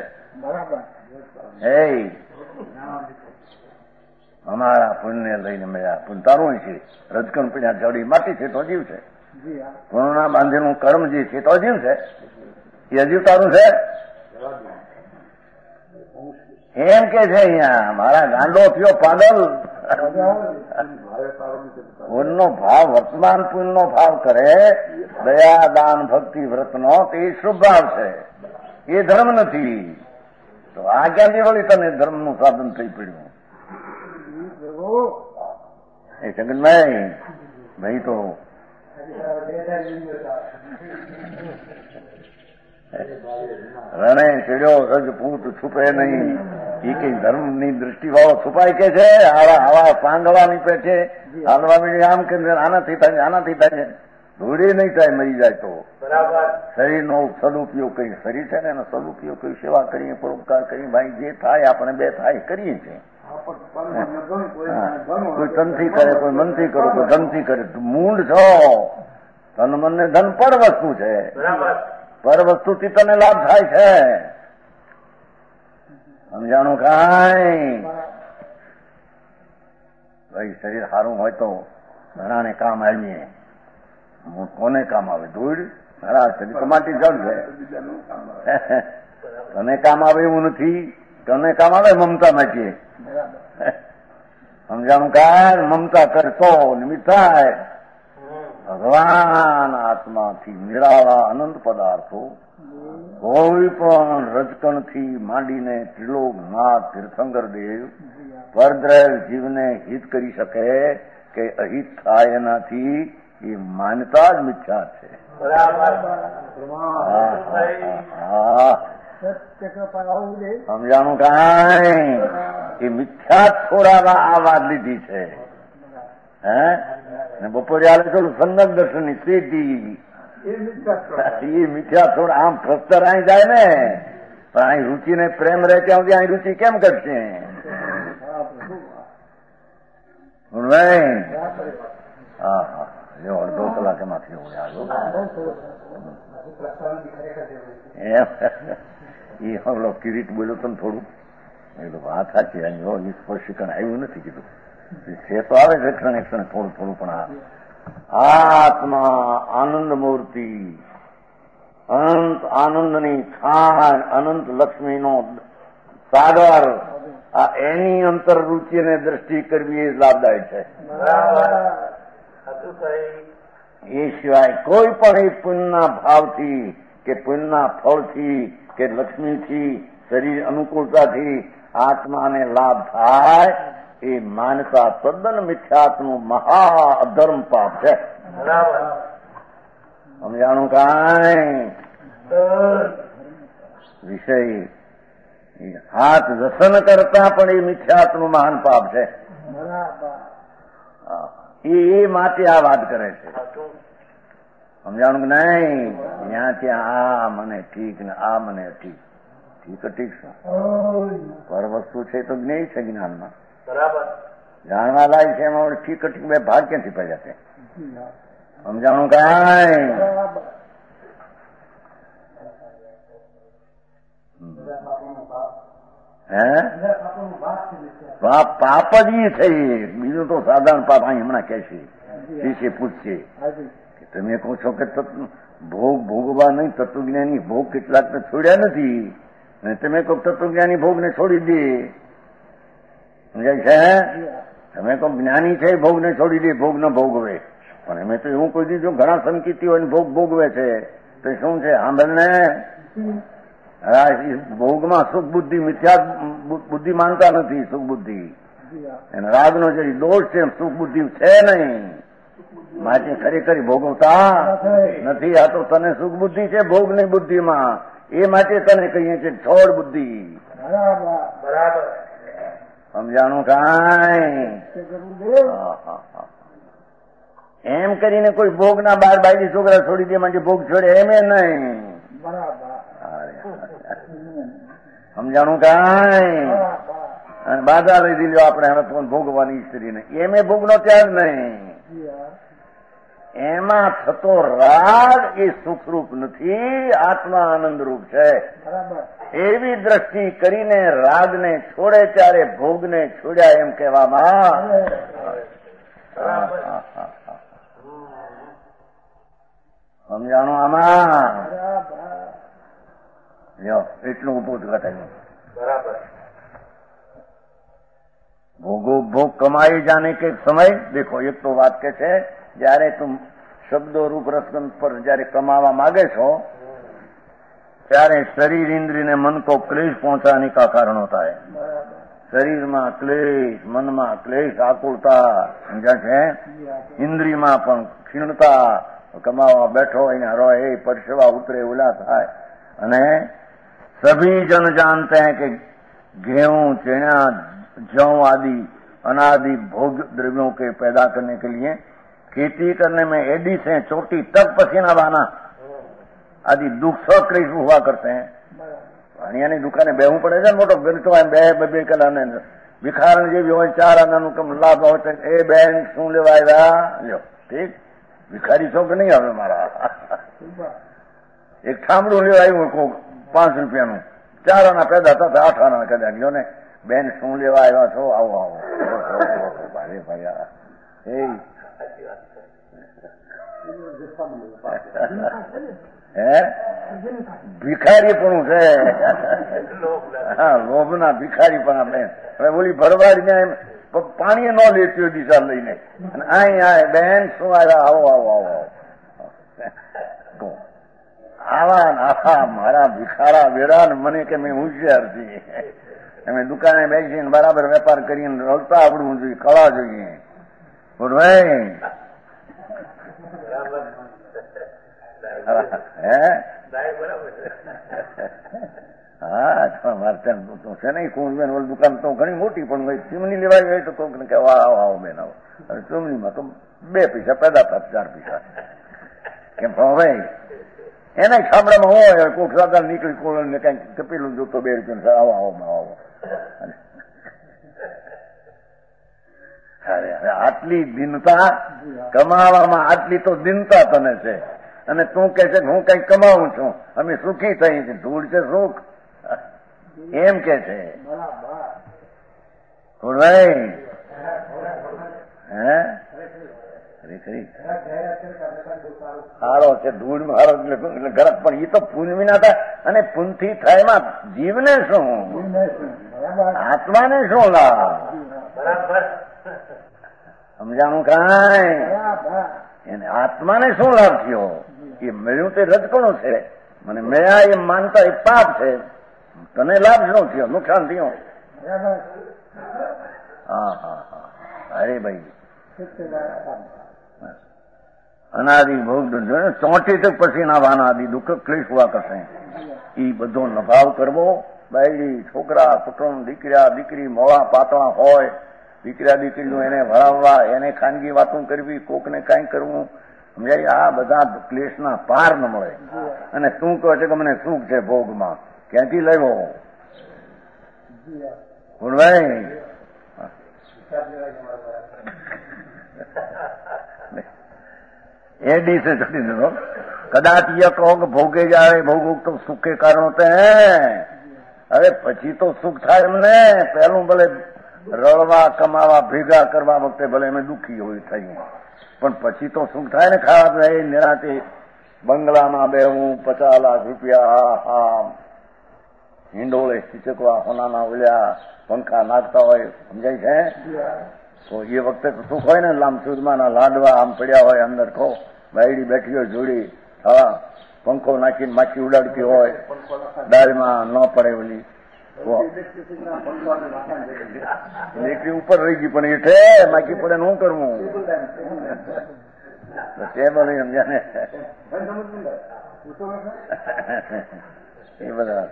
અમારા પુણ્ય લઈને મળ્યા. પુણ્ય તારું છે. રજકણ પીડ્યા જડી માટી છે તો જીવ છે. પૂર્ણના બાંધેલું કર્મ જે છે તો જીવ છે. એ અજીવ તારું છે એમ કે છે અહીંયા. મારા ગાંડો થયો પાગલ. પુણ્યનો ભાવ વર્તમાન પુણ્યનો ભાવ કરે, દયા દાન ભક્તિ વ્રતનો, તે શુભ ભાવ છે. એ ધર્મ નથી. તો આ ક્યાંથી વળી તને ધર્મનું સાધન થઈ પડ્યું? એ જગન્ભાઈ ભાઈ તો રણે ચડ્યો રજપૂત છુપે નહીં. એ કઈ ધર્મની દ્રષ્ટિ વાળો છુપાય કે છે? આવા પાંગવા નીપે છે, હાલવા મીડી આમ કે આનાથી થાય, આનાથી થાય. ધૂળી નહીં થાય, મરી જાય તો. શરીરનો સદુપયોગ કરી, શરીર છે ને એનો સદુપયોગ કરી, સેવા કરીએ, પરોપકાર કરીએ, ભાઈ જે થાય આપણે બે થાય કરીએ છીએ. કોઈ તનથી કરે, કોઈ મનથી કરો, કોઈ ધનથી કરે. મૂંડ છો. તન મન ને ધન પર વસ્તુ છે. પર વસ્તુથી તને લાભ થાય છે. સમજાણું કાંઈ? ભાઈ શરીર સારું હોય તો ઘણાને કામ આવીએ. કોને કામ આવે? ધૂળ. ઘણા શરીર તો માટી જડ છે. તને કામ આવે એવું નથી. તને કામ આવે મમતા માંથી. સમજાણું કાંઈ? મમતા કરતો નિમિત્ત થાય. ભગવાન આત્માથી નિરાળા અનંત પદાર્થો કોઈ પણ રજકણથી માંડીને ત્રિલોક નાથ તીર્થંકર દેવ પરદ્રેલ જીવને હિત કરી શકે કે અહિત થાય એનાથી એ માનતા જ મિથ્યા છે. સમજાણું કાંઈ એ મિથ્યા જ છોડાવા આ વાત લીધી છે. હે બપોરે આલે થોડું સંગત દર્શન ની સીધી એ મિથ્યા છોડ આમ ફસ્તર અહીં જાય ને પણ અહીં રુચિ ને પ્રેમ રહે ત્યાં સુધી અહીં રુચિ કેમ કરશે? હા હા જો અડધો કલાક એમાંથી એ હમલો કિરીટ બોલ્યો તો થોડું વાત સાચી અહીં સ્પષ્ટીકરણ આવ્યું નથી કીધું છે તો આવે છે ક્ષણે થોડું થોડું પણ આત્મા આનંદ મૂર્તિ અનંત આનંદની ખાણ અનંત લક્ષ્મીનો સાગર આ એની અંતર રૂચિ અને દ્રષ્ટિ કરવી એ લાભદાયક છે. એ સિવાય કોઈ પણ એ પુણ્યના ભાવથી કે પુણ્યના ફળથી કે લક્ષ્મીથી શરીર અનુકૂળતાથી આત્માને લાભ થાય એ માનતા તદ્દન મિથ્યાત્વનું મહા અધર્મ પાપ છે. સમજાણું કાંઈ વિષય હાથ વ્યસન કરતા પણ એ મિથ્યાત્વનું મહાન પાપ છે. એ માટે આ વાત કરે છે. સમજાણું કે નહીં? ત્યાં ત્યાં આ મને ઠીક ને આ મને ઠીક ઠીક છે પર વસ્તુ છે તો જ્ઞેય છે જ્ઞાનમાં બરાબર જાણવા લાયક છે એમાં ઠીક ઠીક બે ભાગ ક્યાંથી પડ્યા છે? સમજાણું કાંઈ? પાપ જ ઈ છે. બીજું તો સાધારણ પાપ અહીં હમણાં કહેશે શિષ્ય પૂછશે કે તમે કહો છો કે ભોગ ભોગવા નહીં તત્વજ્ઞાની ભોગ કેટલાક તો છોડ્યા નથી અને તમે કહો તત્વજ્ઞાની ભોગને છોડી દે. સમજાય છે? તમે કહો જ્ઞાની છે ભોગને છોડી દે ભોગ ન ભોગવે પણ એમ તો એવું કોઈ દીધું ઘણા સંકેતી હોય ભોગ ભોગવે છે તો શું છે? સાંભળને ભોગમાં સુખ બુદ્ધિ મિથ્યા બુદ્ધિ માનતા નથી. સુખ બુદ્ધિ અને રાગનો જે દોષ છે સુખ બુદ્ધિ છે નહીં માટે ખરેખર ભોગવતા નથી. આ તો તને સુખ બુદ્ધિ છે ભોગની બુદ્ધિમાં એ માટે તને કહીએ છીએ છોડ બુદ્ધિ. બરાબર સમજાણું કાંઈ? એમ કરીને કોઈ ભોગના બાર બાયડી છોકરા છોડી દે માટે ભોગ છોડે એમ નહીં. સમજાણું કાંઈ? અને બાધા લઈ દીધો આપણે હવે તો ભોગવાની સ્ત્રીને એમે ભોગનો ત્યાગ નહીં. એમાં થતો રાગ એ સુખરૂપ નથી આત્મા આનંદરૂપ છે. એવી દ્રષ્ટિ કરીને રાગને છોડે ત્યારે ભોગને છોડ્યા એમ કહેવામાં સમજાણું? આમાં એટલું ઉભું જ ઘટાયું. બરાબર ભોગો ભોગ કમાઈ જાને કે સમય દેખો એક તો વાત કે છે જયારે તું શબ્દો રૂપ રસગંધ પર જયારે કમાવા માંગે છો ત્યારે શરીર ઇન્દ્રિય ને મન કો ક્લેશ પહોંચાने का कारण होता है. શરીરમાં ક્લેશ, મનમાં ક્લેશ, આકુળતા સમજ્યા છે? ઇન્દ્રિયમાં પણ ક્ષીણતા કમાવા બેઠો એને હરો એ પરસેવા ઉતરે ઉલા થાય અને सभी जन जानते हैं कि गेहूं चना जौ आदि अनादि भोग द्रव्यों के पैदा करने के लिए खेती करने में एडी से चोटी तक पसीना बहाना आदि दुख सब क्लेश हुआ करते हैं. વાણિયાની દુકાને બેહવું પડે છે મોટો ગણતો બે કલાને ભિખારણ જેવી હોય 4 આનાનું કમ લાભ હોય એ બેન શું લેવા આવ્યા લ્યો ઠીક ભિખારી છો કે નહીં આવે મારા એક ઠામડું લેવા આવ્યું કોક 5 રૂપિયાનું 4 આના પેદા થતા 8 આના કદાચ લ્યો ને બેન શું લેવા આવ્યા છો આવો આવો ભારે ભાઈ હે ભિખારી પણ છે હા લોભના ભિખારી પણ બેન હવે બોલી ભરવાડી ને પાણી ન લેતી હોય દિશા લઈને અને અહીં બેન શું આવ્યા આવો આવો આવો આવા મારા ભિખારા વેરા ને મને કે મેં હોશિયાર છીએ. અમે દુકાને બેસીને બરાબર વેપાર કરીને રળતા આવડવું જોઈએ, કળા જોઈએ. ભાઈ હા મારે ત્યાં છે ને કુંજબેન દુકાન તો ઘણી મોટી, પણ ચીમની લેવાઈ હોય તો કે આવો બેન આવો. અને ચીમનીમાં તો 2 પૈસા પેદા થાય, 4 પૈસા. કેમ ભાઈ એને ખામડામાં હોય કોઈક સાદા નીકળી કોળ ને કઈક કપેલું જોતો 2 રૂપિયા આવો. આટલી દિનતા કમાવામાં, આટલી તો દિનતા તને છે. અને તું કે છે હું કઈક કમાવું છું, અમે સુખી થઈ છે. ધૂળ છે સુખ એમ કે છે. ખરી સારો છે ધૂળ મારો એટલે ગરક, પણ એ તો પૂનમી હતા. અને પૂનથી થાયમાં જીવને શું, આત્માને શું લાભ? સમજાણું કાંઈ? એને આત્માને શું લાભ થયો? એ મળ્યું તે રજકણું છે, મને મળ્યા એ માનતા એ પાપ છે. તને લાભ શું થયો? નુકસાન થયું? હા. અરે ભાઈ અનાદિ ભોગ ચોંટી તક પછી ના વાનાદિ દુઃખ ક્લેશ હુઆ કરશે. એ બધો નભાવ કરવો. બાયડી છોકરા કુટુંબ દીકરી મોળા પાતળા હોય, દીકરીનું એને ભણાવવા, એને ખાનગી વાતો કરવી, કોકને કાંઈ કરવું, સમજાય? આ બધા ક્લેશના પાર ન મળે. અને તું કહે છે કે મને સુખ છે ભોગમાં, ક્યાંથી લેવો? ભાઈ એ દિવસે ચડી દીધો. કદાચ ય કહો કે ભોગે જાય ભોગ તો સુખે કારણ હોતે હૈ. હવે પછી તો સુખ થાય એમને. પહેલું ભલે રળવા કમાવા ભેગા કરવા વખતે ભલે અમે દુઃખી હોય થઈ, પણ પછી તો સુખ થાય ને. ખાવા પીવા નિરાતે બંગલામાં બેહું, 50 લાખ રૂપિયા હિંડોળે ચીચકવા હોનાના ઓલ્યા પંખા નાખતા હોય, સમજાય છે? તો એ વખતે તો સુખ હોય ને. લામસુદમાં લાડવા આમ પડ્યા હોય અંદર, ખો બાયડી બેઠી હોય જોડી, હા પંખો નાખીને માખી ઉડાડતી હોય, દાળમાં ન પડે ઓલી નીકળી ઉપર રહી ગઈ, પણ એઠે માખી પડે શું કરવું? ટેબલ સમજ્યા ને એ બધા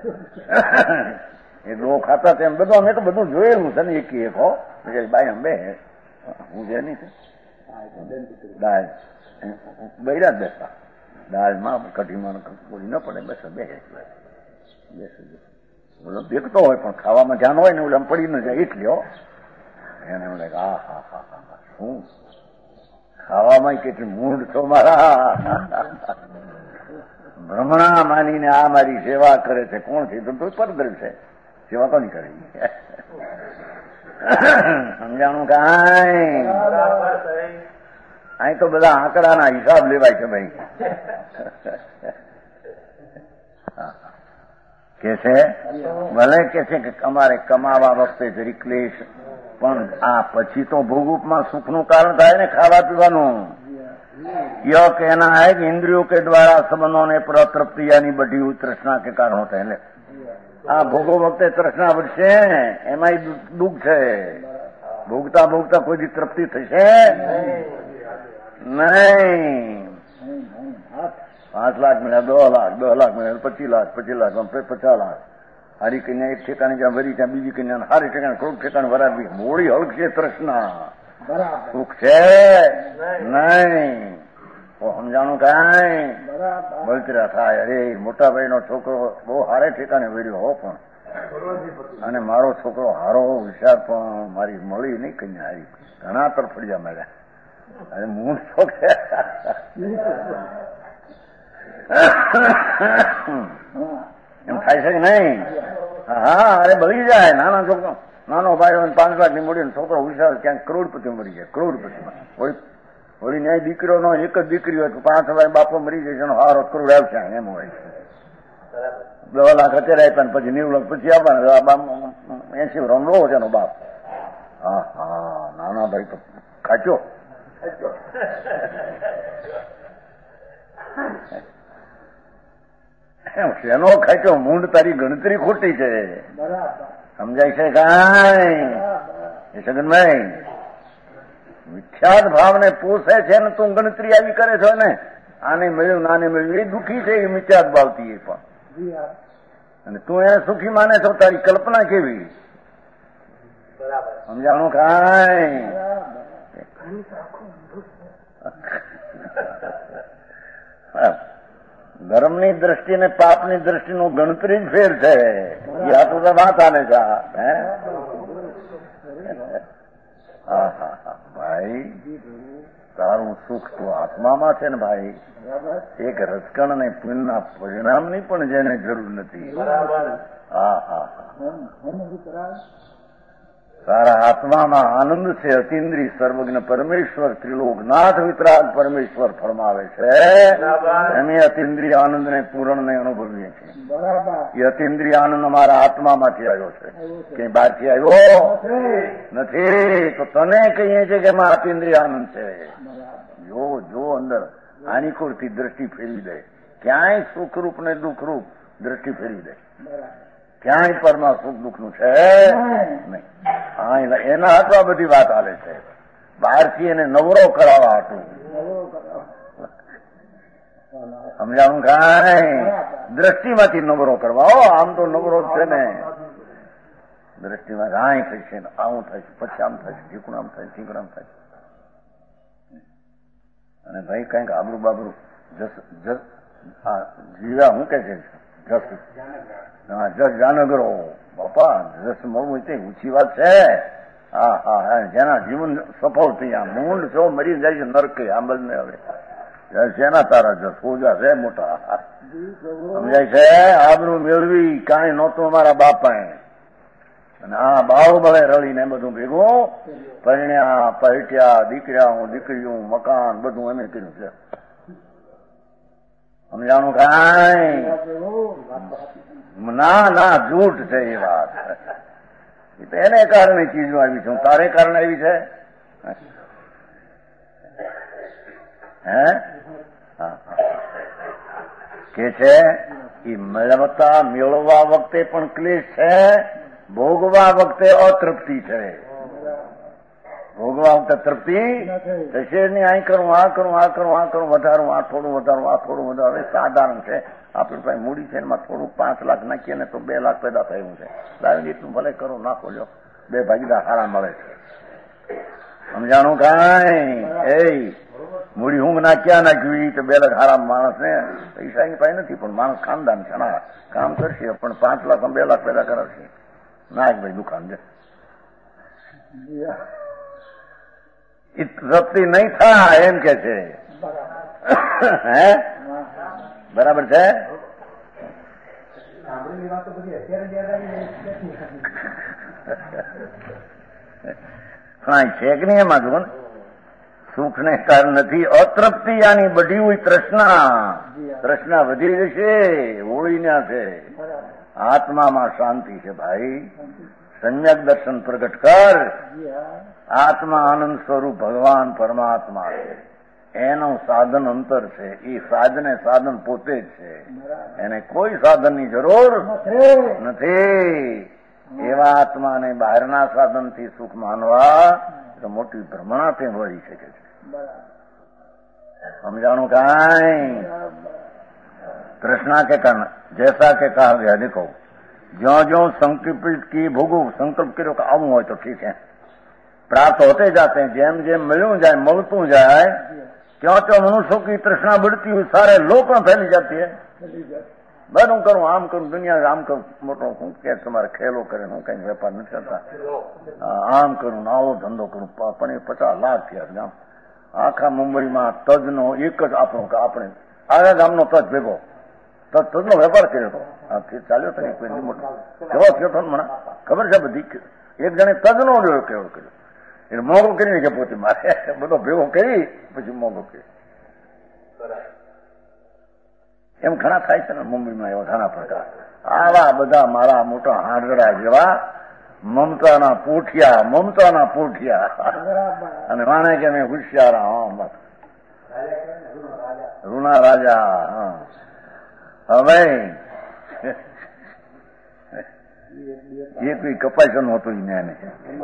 એ ડો ખાતા તેમ બધું અમે તો બધું જોયેલું છે ને. એક હો બાઈ અંબે હું જે નહીં દાળ બૈરા જ બેસતા, દાળમાં કઢીમાં પૂરી ન પડે, બસ બેસે બોલો દેખતો હોય પણ ખાવામાં ધ્યાન હોય ને ઓલે આમ પડી ન જાય એટલે એને એમ લાગે હા શું ખાવામાં કેટલી મૂળ છો મારા. ભ્રમણા માનીને આ મારી સેવા કરે છે. કોણ છે? તો પરદર છે. સેવા કોની કરે? સમજાણું કાંઈ? અહીં તો બધા આંકડાના હિસાબ લેવાય છે ભાઈ. કે છે ભલે કે છે કે અમારે કમાવા વખતે જરી ક્લેશ, પણ આ પછી તો ભોગરૂપમાં સુખનું કારણ થાય ને ખાવા પીવાનું. यह कहना है कि इंद्रियों के द्वारा संबंधों ने प्रतृप्ति यानी बढ़ी हुई तृष्णा के कारण होता है. આ ભોગો વખતે તૃષ્ણા વધશે, એમાં દુઃખ છે. ભોગતા ભોગતા કોઈ તૃપ્તિ થશે નહીં. 5 લાખ મળ્યા, 10 લાખ મળ્યા, 25 લાખ, 50 લાખ. હારી કન્યા એક ઠેકાણે જ્યાં વરી ત્યાં બીજી કન્યા હારી ઠેકાણે થોડુંક ઠેકાણે વરાવી. મોડી હળશે તૃષ્ણા. સુખ છે નહીં. સમજાણું કાંઈ? બળતરા થાય. અરે મોટા ભાઈ નો છોકરો બહુ હારે ઠેકાણે વર્યો હો, પણ અને મારો છોકરો હારો હોશિયાર, પણ મારી મળી નહીં કન્યા હારી. ઘણા તરફડિયા મળ્યા. અરે મૂળ શોખ છે એમ થાય છે કે નહીં? હા અરે બળી જાય. નાના છોકરો, નાનો ભાઈ 5 લાખ ની મૂડી, છોકરો હોશિયાર ક્યાંક કરોડપતિ મરી જાય. કરોડપતિમાં વળી ન્યાય દીકરો નો એક જ દીકરી હોય તો 5 લાખ બાપો મરી જાય છે, હારો કરોડ આવશે એમ હોય. 10 લાખ અત્યારે આપ્યા ને પછી 90 લાખ પછી આવવાના. 80 વર્ષનો લો છે એનો બાપ. હા નાના ભાઈ તો કાચો. શેનો ખાચો મૂંડ તારી ગણતરી ખોટી છે. સમજાય છે કાંઈ સગનભાઈ? વિખ્યાત ભાવને પોષે છે ને તું ગણતરી આવી કરે છો ને, આને મળ્યું નાને મળ્યું, એ દુઃખી છે, એ મિથ્યાત ભાવતી એ પણ. અને તું એને સુખી માને છો, તારી કલ્પના કેવી? સમજાણું કાંઈ? ધર્મની દ્રષ્ટિ ને પાપની દ્રષ્ટિનું ગણતરી જ ફેર છે. આ તો વાત આને છે. ભાઈ તારું સુખ તો આત્મામાં છે ને ભાઈ. એક રસકણ ને પુણ્યના પરિણામની પણ જેને જરૂર નથી. તારા આત્મામાં આનંદ છે. અતિન્દ્રિય સર્વજ્ઞ પરમેશ્વર ત્રિલોકનાથ વિતરાગ પરમેશ્વર ફરમાવે છે. અમે અતિન્દ્રિય આનંદને પૂર્ણને અનુભવીએ છીએ. એ અતિન્દ્રિય આનંદ અમારા આત્મામાંથી આવ્યો છે, કઈ બહારથી આવ્યો નથી. તો તને કહીએ છીએ કે મારા અતિન્દ્રિય આનંદ છે. જો અંદર આનીકુળથી દ્રષ્ટિ ફેરવી દે. ક્યાંય સુખરૂપ ને દુઃખરૂપ દ્રષ્ટિ ફેરવી દે. ક્યાંય પરમાં સુખ દુઃખનું છે નહીં. એના હાથમાં આ બધી વાત હાલે છે. બહારથી એને નવરો કરાવવા હતું. સમજાણું કાંઈ? દ્રષ્ટિમાંથી નવરો કરવા. આમ તો નવરો છે ને દ્રષ્ટિમાં કાંઈ થશે ને આવું થશે, પછી આમ થશે, ઠીકું આમ થાય, ઠીકું આમ થાય. અને ભાઈ કઈક આબરું બાબરું જીવ્યા હું કે છે જસ જાનગરો બાપા. જસ મળવું તે ઊંચી વાત છે. જેના જીવન સફળ થયા. મૂંડ છો મરી જાય છે નરકે આંબલ ને. હવે શેના તારા જસ ઓજા છે મોટા. સમજાય છે? આબરું મેળવી કાંઈ નહોતું અમારા બાપાએ. અને આ બાહુબળે રળીને બધું ભેગું પરણ્યા, પૈટ્યા, દીકરીઓ, મકાન બધું અમે કર્યું છે. સમજાણું કાંઈ? ના જૂઠ છે એ વાત. એને કારણે ચીજો આવી છે. તારે કારણે આવી છે. હે કે છે એ મેળવવા વખતે પણ ક્લેશ છે, ભોગવા વખતે અતૃપ્તિ છે. ભોગવા વખતે તૃપ્તિ થશે નહીં. અહીં કરું, આ કરું, આ કરું, આ કરું, વધારું, આ થોડું વધારું, આ થોડું વધારું. સાધારણ છે. આપણી પાસે મૂડી છે એમાં થોડું 5 લાખ નાખીએ ને તો 2 લાખ પેદા થયું છે. લાવીને એટલું ભલે કરો, નાખો જો 2 ભાગીદાર હારા મળે છે. સમજાણું કાંઈ? એ મૂડી ઊંઘ ના ક્યાં નાખ્યું તો 2 લાખ હારા માણસ ને પૈસાની પાસે નથી, પણ માણસ ખાનદાન છે. ના કામ કરશે પણ 5 લાખ 2 લાખ પેદા કરાવશે. નાખ ભાઈ દુકાન છે. તૃપ્તિ નહીં થાય એમ કે છે. હે બરાબર છે? કાંઈ છે કે નહીં એમાં જુઓ ને. સુખ ને કારણ નથી. અતૃપ્તિ આની બધી હોય તૃષ્ણા વધી જશે. હોળીના છે. આત્મામાં શાંતિ છે ભાઈ. સમ્યક દર્શન પ્રગટ કર. આત્મા આનંદ સ્વરૂપ ભગવાન પરમાત્મા છે. એનું સાધન અંતર છે. એ સાધન પોતે જ છે. એને કોઈ સાધનની જરૂર નથી. એવા આત્માને બહારના સાધનથી સુખ માનવા તો મોટી ભ્રમણા તે વળી શકે છે. સમજાણું કાંઈ? તૃષ્ણા के कारण जैसा के कहा गया देखो ज्यो ज्यो संकल्पित की भोगो संकल्प કર્યો કે આવું હોય તો ઠીક है प्राप्त होते जाते हैं. જેમ જેમ મળ્યું જાય મળતું જાય क्यों तो मनुष्यों की तृष्णा बढ़ती हुई सारे लोक में फैली जाती है. બધું કરું, આમ કરું, દુનિયા આમ કરું, મોટો હું કે તમારે ખેલો કરે, હું કઈ વેપાર નથી કરતા. આમ કરું, આવો ધંધો કરું, પણ એ 50 લાખ થયા ગામ. આખા મુંબઈમાં તજનો એક જ આપણો કે આપણે આખા ગામનો તજ ભેગો તજનો વેપાર કર્યો હતો. ચાલ્યો તો એક મોટો કેવો થયો હતો મને ખબર છે બધી. એક જણે તજનો કેવો કર્યો એટલે મોંઘો કરીને કે પોતે મારે બધો ભેગો કરી પછી મોંઘો કર્યો. એમ ઘણા થાય છે ને મુંબઈમાં એવા ઘણા પ્રકાર. આવા બધા મારા મોટા હાંડડા જેવા મમતાના પોઠિયા અને માને કે મેં હોશિયાર રૂના રાજા. હવે એ કોઈ કપાસન હતું જ્ઞાને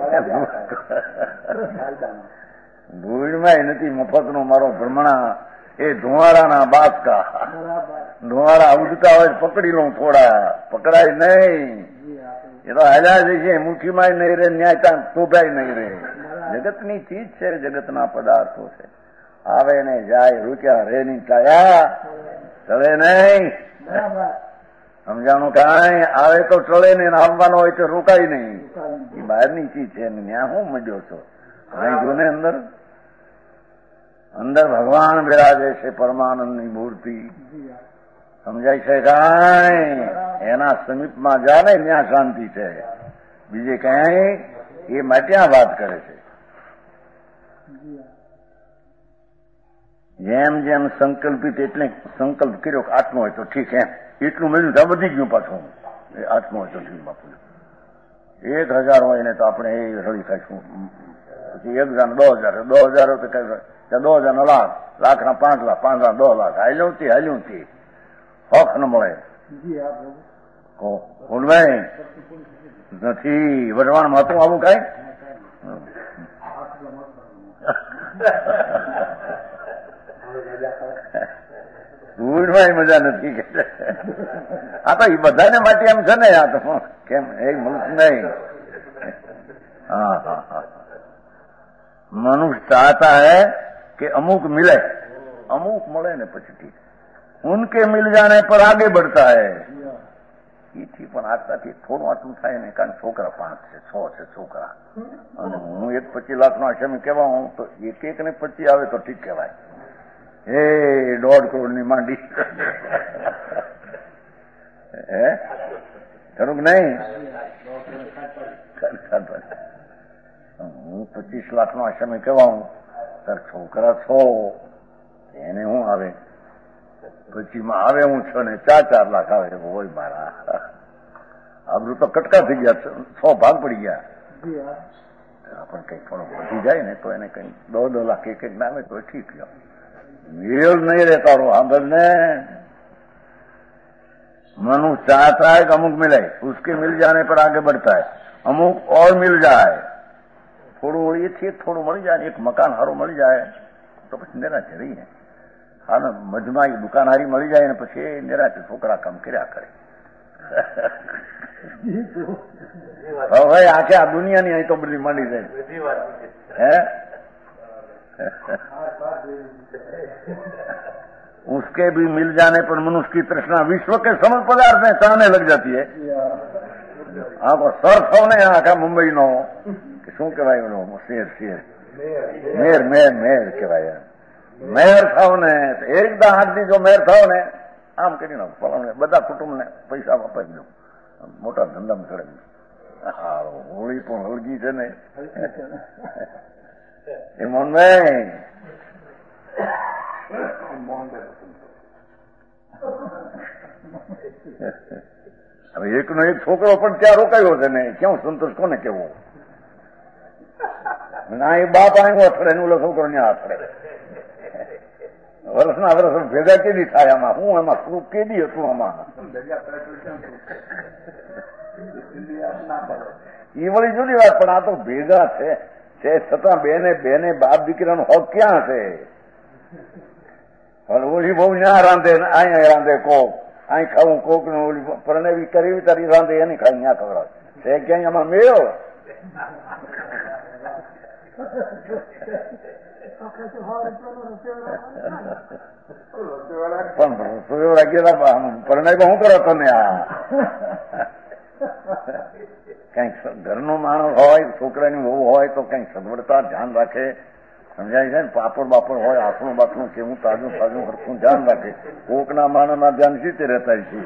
ધૂળમાં નથી મફતનો મારો ભ્રમણા એ ધુવાડાના બાસકા ધુવાડા ઉડતા હોય પકડી લઉં થોડા પકડાય નહીં એ તો હાલ્યા જશે મુઠ્ઠીમાં નહીં રે ન્યાય તોભાય નહીં રે જગતની ચીજ છે જગતના પદાર્થો છે આવે ને જાય રૂક્યા રે ની ચાયા ચલે નહીં સમજાણું કાંઈ આવે તો ચડે ને આવવાનો હોય તો રોકાય નહીં એ બહારની ચીજ છે ત્યાં હું મજો છો અહીં જો ને અંદર ભગવાન બિરાજે છે પરમાનંદની મૂર્તિ સમજાય છે કાંઈ એના સમીપમાં જા ને ત્યાં શાંતિ છે બીજે ક્યાંય એ માટ્યા વાત કરે છે જેમ જેમ સંકલ્પિત એટલે સંકલ્પ કર્યો કે આત્મો હોય તો ઠીક એમ એટલું મળ્યું તો વધી ગયું પાછું આત્મો હોય તો ઠીક બાપુ 1000 હોય ને તો આપણે એ રડી ખાઈશું પછી 1 હજાર 10,000 10,000 તો કઈ 10,000 નો લાખ લાખના 5 લાખ 5 લાખ 10 લાખ હાલ્યું તે હક ન મળે ભૂલભાઈ નથી વઢવાણમાં હતું આવું કઈ ભૂલભાઈ મજા નથી કે આ તો એ બધાને માટે એમ છે ને આ તો કેમ એક મુલ્ક નહીં હા હા હા मनुष्य चाहता है कि अमुक मिले अमुक મળે ને પછી ઠીક उनके मिल जाने पर आगे बढ़ता है એથી પણ આટલાથી થોડું આટલું થાય ને કારણ છોકરા 5 છે 6 છે છોકરા અને હું 25 લાખનો આસામી કહેવા હું તો એક ને 25 આવે તો ઠીક કહેવાય એ 1.5 કરોડની માંડી હે ખરું કે નહીં હું 25 લાખનો આસામી કહેવા હું તાર છોકરા 6 એને હું આવે પછીમાં આવે હું 6 ને 4 લાખ આવે હોય મારા આબરૂ તો કટકા થઈ ગયા 6 ભાગ પડી ગયા પણ કઈ થોડો વધી જાય ને તો એને કઈ 2 લાખ એક નામે તો ઠીક મેળ નહીં રે તારો આંબલ ને मनुष्य चाहता है कि अमुक मिले उसके मिल जाने पर आगे बढ़ता है अमुक और मिल जाए થોડું મળીએ છીએ થોડું મળી જાય એક મકાન સારું મળી જાય તો પછી નિરાશે રહીએ હા ને મજમાં દુકાન હારી મળી જાય ને પછી નિરાશે છોકરા કામ કર્યા કરે હવે આખે આ દુનિયાની અહીં તો બધી મળી જાય હે उसके भी मिल जाने पर मनुष्य की तृष्णा विश्व के समस्त पदार्थ में चाहने लग जाती है आपको सर्फ हो ने आखा मुंबई नो શું કહેવાય શેર મેર કહેવાય મેયર થાવ ને એકદમ હાથની જો મેયર થાવ ને આમ કરીને બધા કુટુંબને પૈસા વાપરી દઉં મોટા ધંધામાં ચડે હા હોળી પણ હળગી છે ને એ મોહનભાઈ હવે એકનો એક છોકરો પણ ત્યાં રોકાયો છે ને ક્યાં સંતોષ કોને કેવો ના એ બાપ આવ્યો અથડે ને ઓલો છોકરો ને અથડે વર્ષના વર્ષ ભેગા કેદી થાય આમાં હું એમાં શું કેદી હતું આમાં એ વળી જુદી વાત પણ આ તો ભેગા છે છતાં બેને બાપ દીકરાનો હક ક્યાં છે ઓલી બહુ ત્યાં રાંધે અહીંયા રાંધે કોક અહીં ખાવું કોક ને ઓલી પરણેવી કરી તારી રાંધે એની ખાઈ ત્યાં ખવડાવે છે ક્યાંય આમાં મેળો પણ રસોઈવાળા ગયેલા પરણાઈમાં શું કરો તમે આ કઈક ઘરનો માણસ હોય છોકરાની વહુ હોય તો કઈક સગવડતા ધ્યાન રાખે સમજાય છે ને પાપડ બાપડ હોય આસણું બાસણું કેવું તાજું તાજું હરખું ધ્યાન રાખે કોકના માણસના ધ્યાન સીતે રહેતા છે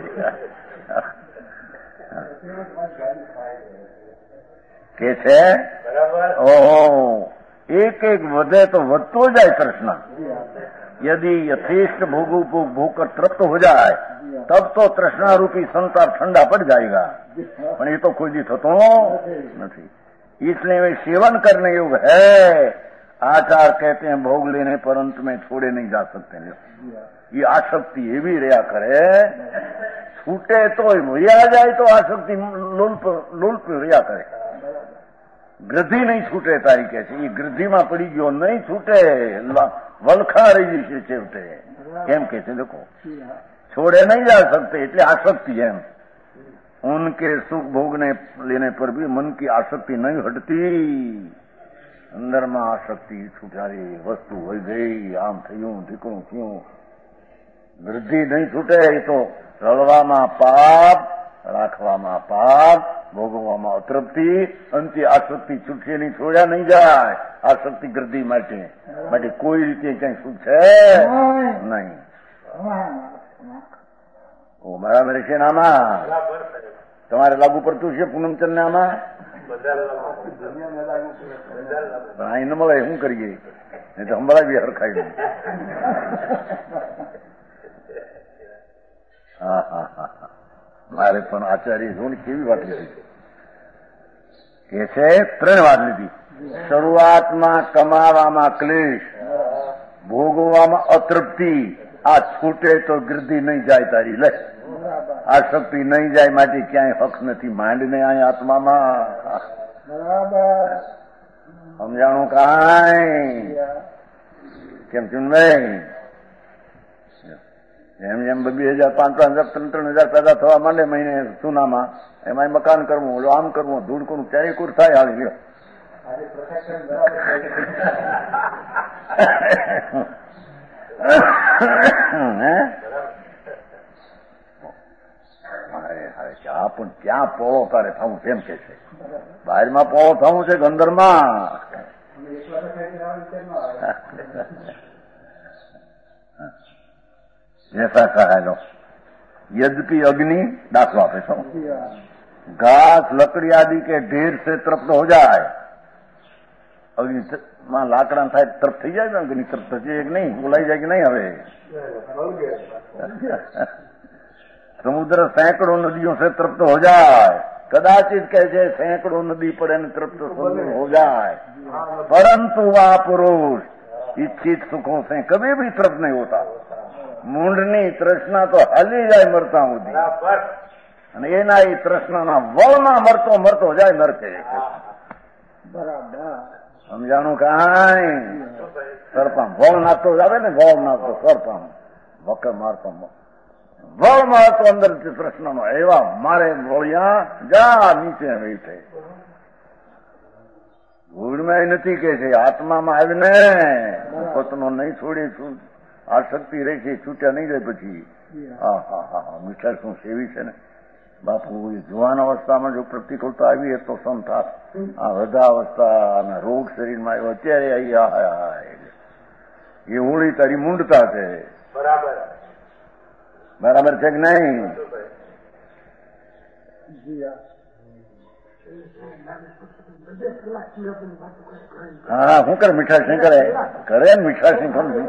કે છે ઓહો એક વધે તો વધતો જાય તૃष्णा यदि यथेष्ट भूख तृप्त हो जाए तब तो तृष्णा रूपी संसार ठंडा पड़ जाएगा पर ये तो कोई भी थतो नहीं इसलिए वे सेवन करने योग्य है आचार कहते हैं भोग लेने पर अंत में छोड़े नहीं जा सकते ये आसक्ति एवी રહ્યા કરે છૂટે તોય રહ્યા જાય તો આસક્તિ લુલ્પ રહ્યા કરે. ગૃધિ નહીં છૂટે તારી કે છે, એ ગૃધિમાં પડી ગયો નહીં છૂટે, વલખા રહી છે છેવટે એમ કે છે. દેખો છોડે નહીં જા सकते એટલે આસક્તિ એમ. उनके सुख भोगने लेने पर भी मन की आसक्ति नहीं हटती. અંદરમાં આસક્તિ છૂટારી વસ્તુ હોય ગઈ, આમ થયું ઠીકણું થયું, વૃદ્ધિ નહીં છૂટે. એ તો રળવામાં પાપ, રાખવામાં પાપ, ભોગવવામાં અતૃપ્તિ, અંતે આસક્તિ છૂટશે નહીં, છોડ્યા નહીં જાય. આસક્તિ વૃદ્ધિ માટે કોઈ રીતે કઈ સુખ છે નહીં. ઓ બરાબર છે ને? આમાં તમારે લાગુ પડતું છે પૂનમચંદ ને? આમાં પણ અહીં ન મળે, શું કરીએ? નહીં તો હમણાં બી હરખાઈ નહીં. હા હા હા, મારે પણ આચાર્ય જોને કેવી વાત લીધી કે છે, 3 વાત લીધી. શરૂઆતમાં કમાવામાં ક્લેશ, ભોગવવામાં અતૃપ્તિ, આ છૂટે તો ગૃદ્ધિ નહીં જાય તારી. લે આસક્તિ નહીં જાય માટે ક્યાંય હક નથી. માંડને અહીં આત્મામાં સમજાણું કાંઈ કેમ ચુનભાઈ? જેમ જેમ 2,000, 5,000, 3,000 પેદા થવા માંડે મહિને સોનામાં, એમાં મકાન કરવું, ઓલો આમ કરવું, ધૂળકું ક્યારેય કુર થાય. હાલી લ્યો પણ ક્યાં પોળો તારે થવું કેમ કે છે? બહારમાં પોળો થવું છે કે અંદરમાં? जैसा कहा लो, यद्यपि अग्नि दाखलो आपे सो, घास लकड़ी आदि के ढेर से तृप्त हो जाए. अग्नि में लाकड़ा થાય તરફ થઈ જાય ને? અગ્નિ તરફ થશે કે નહીં? બોલાઈ જાય કે નહીં? હવે समुद्र सैकड़ों नदियों से तृप्त हो जाए, कदाचित कैसे सैकड़ों नदी पड़े न तृप्त समुद्र हो जाए, परंतु वह पुरुष इच्छित सुखों से कभी भी तृप्त नहीं होता. મૂંઢની તૃષ્ણા તો હાલી જાય મરતા સુધી, અને એના એ તૃષ્ણાના વળમાં મરતો મરતો જાય નરકે. બરાબર સમજાણું કાંઈ? સરપા વળ નાખતો આવે ને, વળ નાખતો સરપા વકે મારતો વળ મારતો અંદર તૃષ્ણાનો એવા મારે વળિયા જા નીચે બેઠે. ભૂળમાં નથી કે છે, આત્મામાં આવીને પોતનો નહીં છોડી છું, આસક્તિ રહી છે, છૂટ્યા નહીં રહે. પછી હા હા હા હા, મીઠાશ શું સેવી છે ને બાપુ. જુવાન અવસ્થામાં જો પ્રતિકૂળતા આવી તો સંતાપ, આ વૃદ્ધા અવસ્થા અને રોગ શરીરમાં આવ્યો અત્યારે એ હોળી તારી મૂંડતા છે. બરાબર છે કે નહીં? હા, શું કરે મીઠાશ નહીં કરે? કરે ને મીઠાશ નહીં ખરું.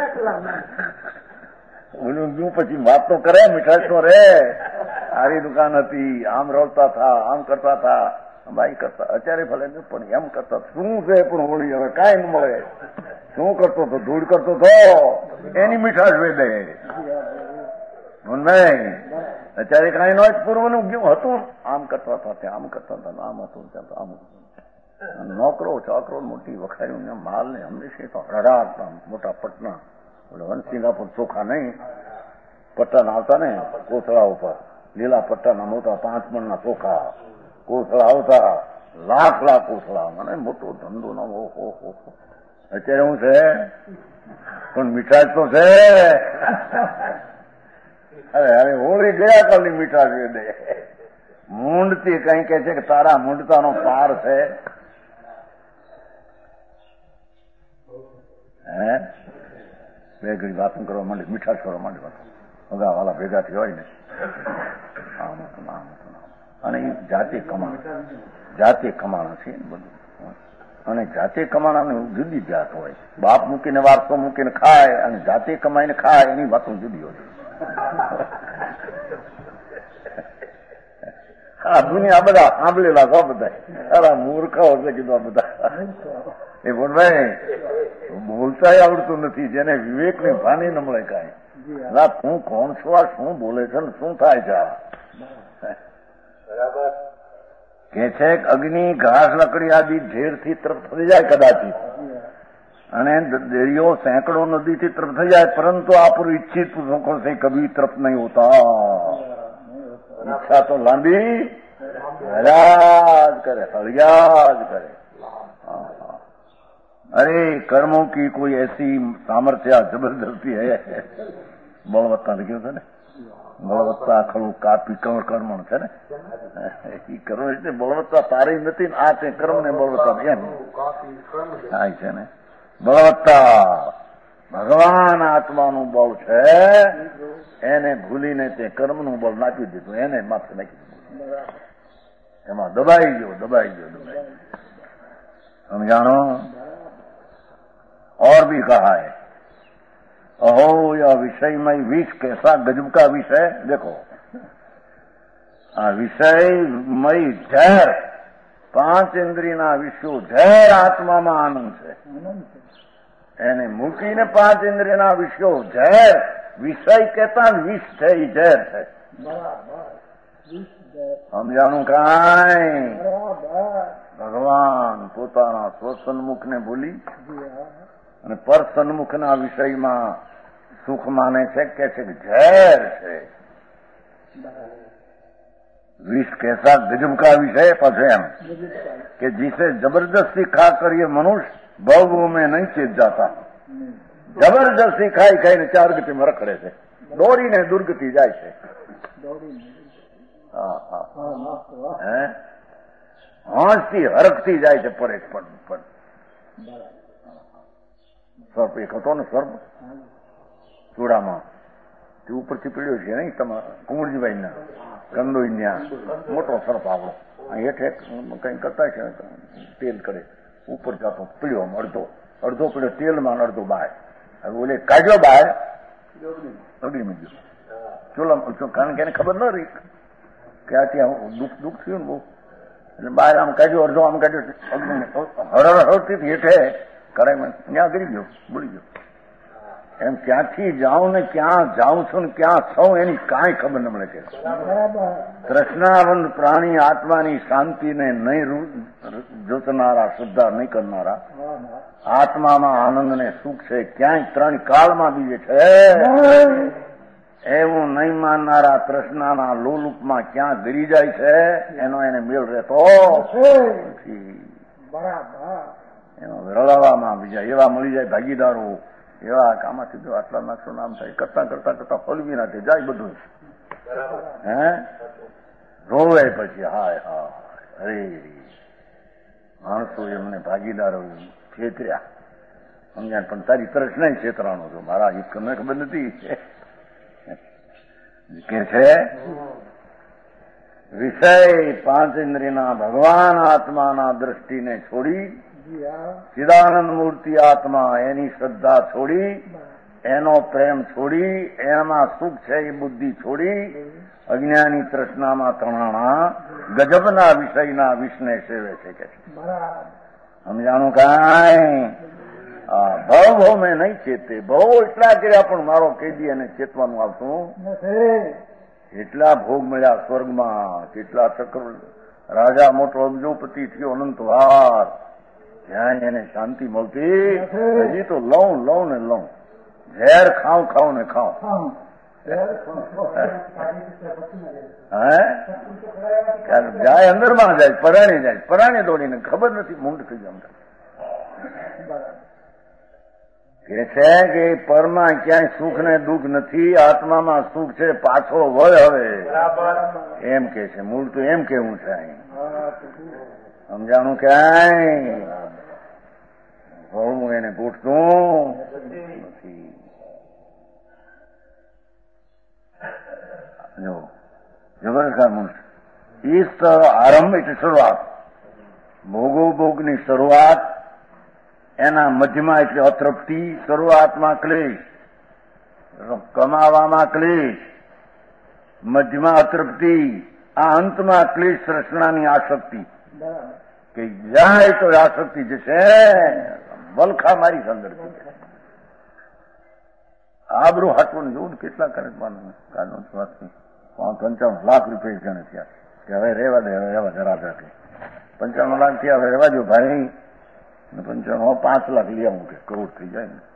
ઓલું ગયું પછી વાત તો કરે, મીઠાશ તો રે. સારી દુકાન હતી, આમ રળતા થા, આમ કરતા થા, બાઈ કરતા. અત્યારે ભલે પણ એમ કરતા શું છે? પણ હોળી હવે કાંઈ ન મળે. શું કરતો હતો? ધૂળ કરતો હતો, એની મીઠાશ વેદે. અત્યારે કાંઈ નો પૂર્વનું ગયું હતું, આમ કરતા હતા, ત્યાં આમ કરતા હતા, આમ હતું, ત્યાં તો આમ હતું. નોકરો ચાકરો મોટી વખાયું ને માલ ને હંમેશા તો હરાટ મોટા પટના વનસિંગાપુર ચોખા નહીં, પટ્ટાના આવતા ને કોથળા ઉપર, લીલા પટ્ટાના મોટા 5 મણના ચોખા કોથળા આવતા, લાખ કોથળા. મને મોટો ધંધો ના. ઓહો. અત્યારે હું છે પણ મીઠાશ તો છે. અરે હોળી ગયા કાલની મીઠાશ દે. મૂંડથી કઈ કે છે કે તારા મૂંડતાનો પાર છે. હે બે ઘડી વાતો કરવા માંડે, મીઠાશ કરવા માંડે, અગા વાળા ભેગા થી હોય ને, આમ હતું આમ હતું. અને એ જાતે કમાણા છે બધું. અને જાતે કમાણાની જુદી જાત હોય. બાપ મૂકીને વારસો મૂકીને ખાય અને જાતે કમાઈને ખાય, એની વાતો જુદી હોય. હા, દુનિયા બધા સાંભળેલા છો બધા. અરે મૂર્ખાઓ એટલે કીધું આ બધા. એ બોલભાઈ બોલતા આવડતું નથી, જેને વિવેકની ભાની ન મળે કાંઈ. તું કોણ છો, આ શું બોલે છે ને શું થાય છે? બરાબર કે છે અગ્નિ ઘાસ લકડી આદિ ઝેરથી તરફ થઈ જાય કદાચિત, અને દરિયો સેંકડો નદીથી તરફ થઈ જાય, પરંતુ આપણું ઈચ્છિત સુખો से कभी તરફ નહીં હોતા. ઈચ્છા તો લાંબી હળ્યા જ કરે. अरे कर्मों की कोई ऐसी सामर्थ्य जबरदस्ती है, બળવત્તા લખ્યું છે ને, બળવત્તા ખરું કાપી કર્મણ છે ને, એ કર્મ એટલે બળવત્તા તારી નથી ને આ તે કર્મ ને બળવત્તા એમ થાય છે ને. બળવત્તા ભગવાન આત્માનું બળ છે, એને ભૂલીને તે કર્મનું બળ નાખી દીધું, એને માથે નાખી દીધું, એમાં દબાઈ ગયો. સમજાણો? और भी कहा है, अहो यह विषयमय विष कैसा गजब का विषय. देखो આ વિષયમય ઝેર, 5 ઇન્દ્રિયના વિષયો ઝેર આત્મામાં આનંદ છે, એને મૂકીને 5 ઇન્દ્રિયના વિષયો ઝેર, વિષય કેતા વિષ છે, એ ઝેર છે. સમજાણું કાંઈ? ભગવાન પોતાના સ્વસન્મુખને ભૂલી અને પર સન્મુખના વિષયમાં સુખ માને છે, કે છે ઝેર છે. विष कैसा गजब का विषय पाछे एम कि जिसे जबरदस्ती खा कर ये मनुष्य भव में नहीं चेत जाता. जबरदस्ती खाई खाई 4 गति में रखड़े છે, દોડીને દુર્ગતિ જાય છે. હાંસથી હરકતી જાય છે પરેશ. પણ સર્પ એક હતો ને, સર્પ ચૂડામાં તે ઉપરથી પીડ્યો છે નહીં, તમારા કુંવરજીભાઈ ના કંદોઈ ત્યાં મોટો સર્પ આવડો, હેઠે કઈ કરતા છે તેલ કરે, ઉપર જતો પીડ્યો, અડધો પીડ્યો તેલમાં, અડધો બહાર. હવે ઓલે કાઢ્યો બહાર, અગ્નિમાં ગયો ચૂલા, કારણ કે એને ખબર ન રહી કે આ ત્યાં દુઃખ થયું ને બહુ, એટલે બહાર આમ કાઢ્યો, અડધો આમ કાઢ્યો, અગ્નિ હરતી હેઠે કરાઈમાં ત્યાં ગરી ગયો, ભૂલી ગયો. એમ ક્યાંથી જાઉં ને ક્યાં જાઉં છું ને ક્યાં છું એની કાંઈ ખબર ન મળે છે. તૃષ્ણાવંત પ્રાણી આત્માની શાંતિને નહીં જોતનારા, શ્રદ્ધા નહીં કરનારા, આત્મામાં આનંદ ને સુખ છે ક્યાંય 3 કાળમાં બીજે છે, એવું નહીં માનનારા તૃષ્ણાના લોલુપમાં ક્યાં ગરી જાય છે, એનો એને મેળ રહેતો નથી. એનો રળાવામાં બીજા એવા મળી જાય ભાગીદારો, એવા કામાંથી જો આટલા નાખશો નામ થાય, કરતા ફલવી નાખે જાય બધું. રોવે પછી હાય અરે માણસો એમને ભાગીદારો છેતર્યા, સમજ્યા, પણ તારી તરસ નહીં છેતરાનો છો, મારા હિત તમને ખબર નથી કે છે. વિષય 5 ઇન્દ્રિયના ભગવાન આત્માના દ્રષ્ટિને છોડી, ચિદાનંદ મૂર્તિ આત્મા એની શ્રદ્ધા છોડી, એનો પ્રેમ છોડી, એમાં સુખ છે એ બુદ્ધિ છોડી, અજ્ઞાની તૃષ્ણામાં તણાણા ગજબના વિષયના વિષને સેવે છે કે સમજાણું કાંઈ? ભવ મેં નહીં ચેતે, ભવ એટલા કર્યા પણ મારો કેદી અને ચેતવાનું આવતું એટલા ભોગ મળ્યા સ્વર્ગમાં, કેટલા ચક્ર રાજા મોટો અબજોપતિ થયો અનંતવાર, જ્યાં એને શાંતિ મળતી. હજી તો લઉં ને લઉં, ઝેર ખાઉં ને ખાઉં. જાય અંદરમાં જાય, પરાણે દોડીને ખબર નથી, મૂંડ થઈ જાય. કે છે કે પરમાં ક્યાંય સુખ ને દુઃખ નથી, આત્મામાં સુખ છે, પાછો વળ હવે એમ કે છે. મૂળ તો એમ કેવું છે, સમજાણું ક્યાંય ભણવું એને ગોઠતું નથી. જો જબરદસ્ત મનુષ્ય ઈસ્ત આરંભ એટલે શરૂઆત, ભોગોભોગની શરૂઆત, એના મધ્યમાં એટલે અતૃપ્તિ, શરૂઆતમાં ક્લેશ, કમાવામાં ક્લેશ, મધ્યમાં અતૃપ્તિ, આ અંતમાં ક્લેશ તૃષ્ણાની આસક્તિ, કે જાય તો આસક્તિ જશે, વલખા મારી અંદર. આબરૂ હાટવું જોવું કેટલા કાર્યક્રમ કાલનો વાત 55 લાખ રૂપિયા ગણે થયા કે હવે રહેવા દે, હવે રહેવા જરા કે 55 લાખ થયા, હવે રહેવા દો ભાઈ. 55 5 લાખ લઈ આવું કે કરોડ થઈ જાય ને.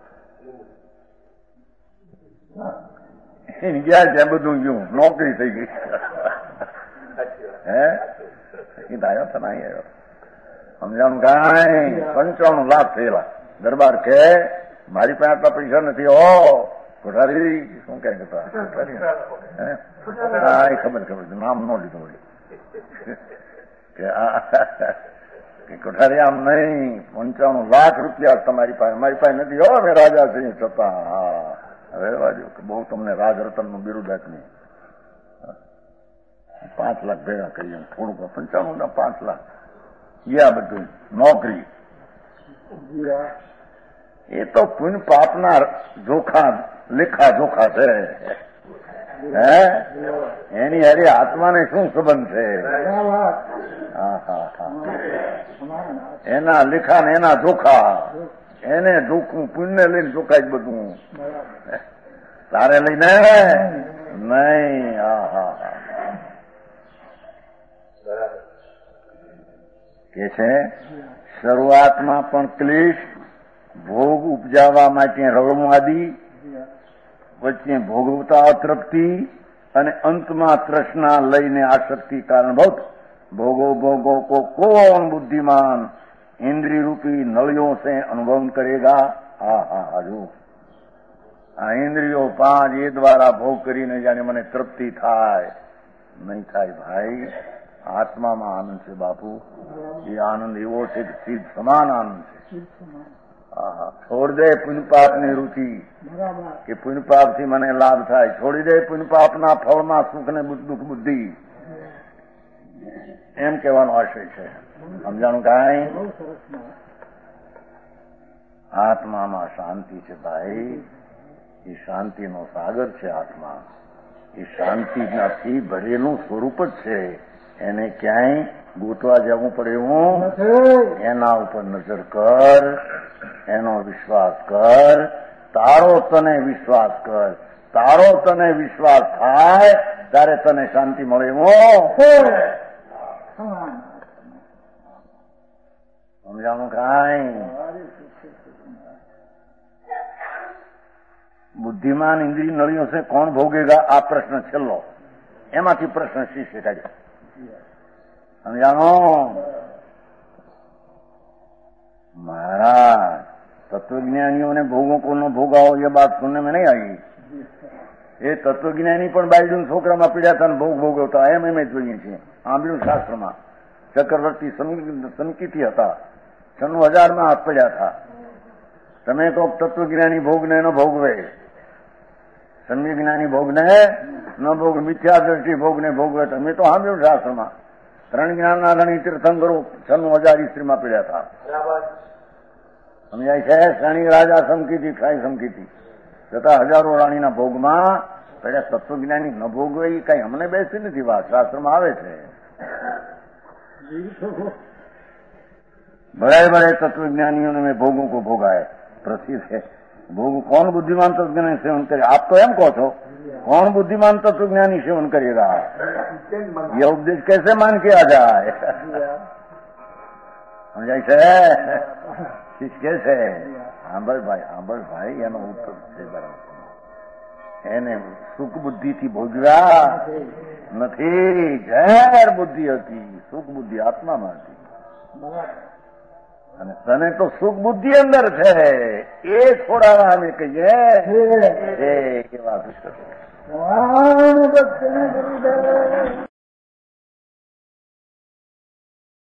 એની ગયા ત્યાં બધું ગયું, નોકરી થઈ ગઈ. હે એ આવ્યો તો ના આવ્યો સમજાણું કાંઈ 55 લાખ થયેલા. દરબાર કે મારી પાસે આટલા પૈસા નથી. ઓ કોઠારી શું કઈ કરતા ખબર નામ ન લીધું હોય કે કોઠારી આમ નહીં, 55 લાખ રૂપિયા તમારી પાસે, મારી પાસે નથી. હો અમે રાજા છીએ છતાં. હા હવે બાજુ કે બહુ તમને રાજરતન નું બિરુદ આપી 5 લાખ ભેગા કરીએ થોડુંક 55 5 લાખ ગયા બધું નોકરી. એ તો પુણ્ય પાપના જોખા લેખા જોખા છે. હે એની હારે આત્માને શું સંબંધ છે? એના લેખા ને એના જોખા, એને જોખું પુણ્ય લઈને જોખાય બધું. તારે લઈને નહીં. કે છે શરૂઆતમાં પણ ક્લેશ, ભોગ ઉપજાવવા માટે રળમાદી, વચ્ચે ભોગવતા અતૃપ્તિ અને અંતમાં તૃષ્ણા લઈને આસક્તિ કારણભૂત ભોગો ભોગો को कौन बुद्धिमान इंद्रिय रूपी नलियों से अनुभव करेगा. જો આ ઇન્દ્રિયો 5 એ દ્વારા ભોગ કરીને જાણે મને તૃપ્તિ થાય, નહીં થાય ભાઈ. આત્મામાં આનંદ છે બાપુ. એ આનંદ એવો છે કે સિદ્ધ સમાન આનંદ છે. છોડ દે પુણ્યપાપની રુચિ કે પુણ્યપાપથી મને લાભ થાય. છોડી દે પુણ્યપાપના ફળમાં સુખ ને દુઃખ બુદ્ધિ. એમ કહેવાનો આશય છે. સમજાણું કાંઈ? આત્મામાં શાંતિ છે ભાઈ. એ શાંતિનો સાગર છે આત્મા. એ શાંતિનાથી ભરેલું સ્વરૂપ જ છે. એને ક્યાંય ગોતવા જવું પડે એવું એના ઉપર નજર કર, એનો વિશ્વાસ કર. તારો તને વિશ્વાસ કર. તારો તને વિશ્વાસ થાય ત્યારે તને શાંતિ મળે એવું. સમજાણું કાંઈ? बुद्धिमान इंद्रिय नलियों से कौन भोगेगा? આ પ્રશ્ન છેલ્લો. એમાંથી પ્રશ્ન શીશે કાઢ્યો. સમજાણો? महाराज तत्वज्ञानियों ने भोगों को न भोगा हो ये बात सुनने में नहीं आई. એ તત્વજ્ઞાની પણ બાયડું છોકરામાં પીડ્યા હતા ભોગ ભોગવતા. એમ અમે જોઈએ છીએ આંબળ્યું શાસ્ત્રમાં. ચક્રવર્તી સંકિતી હતા, 96,000 હાથ પડ્યા હતા. તમે તો તત્વજ્ઞાની ભોગને ન ભોગવે, સમ્યક જ્ઞાની ભોગને ન ભોગ, મિથ્યા દ્રષ્ટિ ભોગને ભોગવે. તમે તો સાંભળ્યું શાસ્ત્રમાં 3 જ્ઞાનના ધણી તીર્થંકરો 96,000 સ્ત્રીમાં પીડ્યા હતા. સમજાય છે? રાણી રાજા સમકીતી, ખાઈ સમકીતી છતાં હજારો રાણીના ભોગમાં પડ્યા. તત્વજ્ઞાની ન ભોગવે એ કઈ અમને બેસી નથી વાત, શાસ્ત્રમાં આવે છે. बड़े बड़े तत्वज्ञानियों ने भोगों को भोगा है. प्रसिद्ध है भोग. कौन बुद्धिमान तत्वज्ञानी सेवन करे? आप तो एम कहो છો कौन बुद्धिमान तत्वज्ञानी सेवन करेगा? ये उपदेश कैसे मान के आ जाए? समझाय છે? શીખે છે. સાંભળ ભાઈ એનો ઉત્તર છે બરાબર. એને સુખ બુદ્ધિથી ભોગવ્યા નથી. ઝેર બુદ્ધિ હતી, સુખ બુદ્ધિ આત્મામાં હતી. અને તને તો સુખ બુદ્ધિ અંદર છે. એ છોડાવા અમે કહીએ એ વાત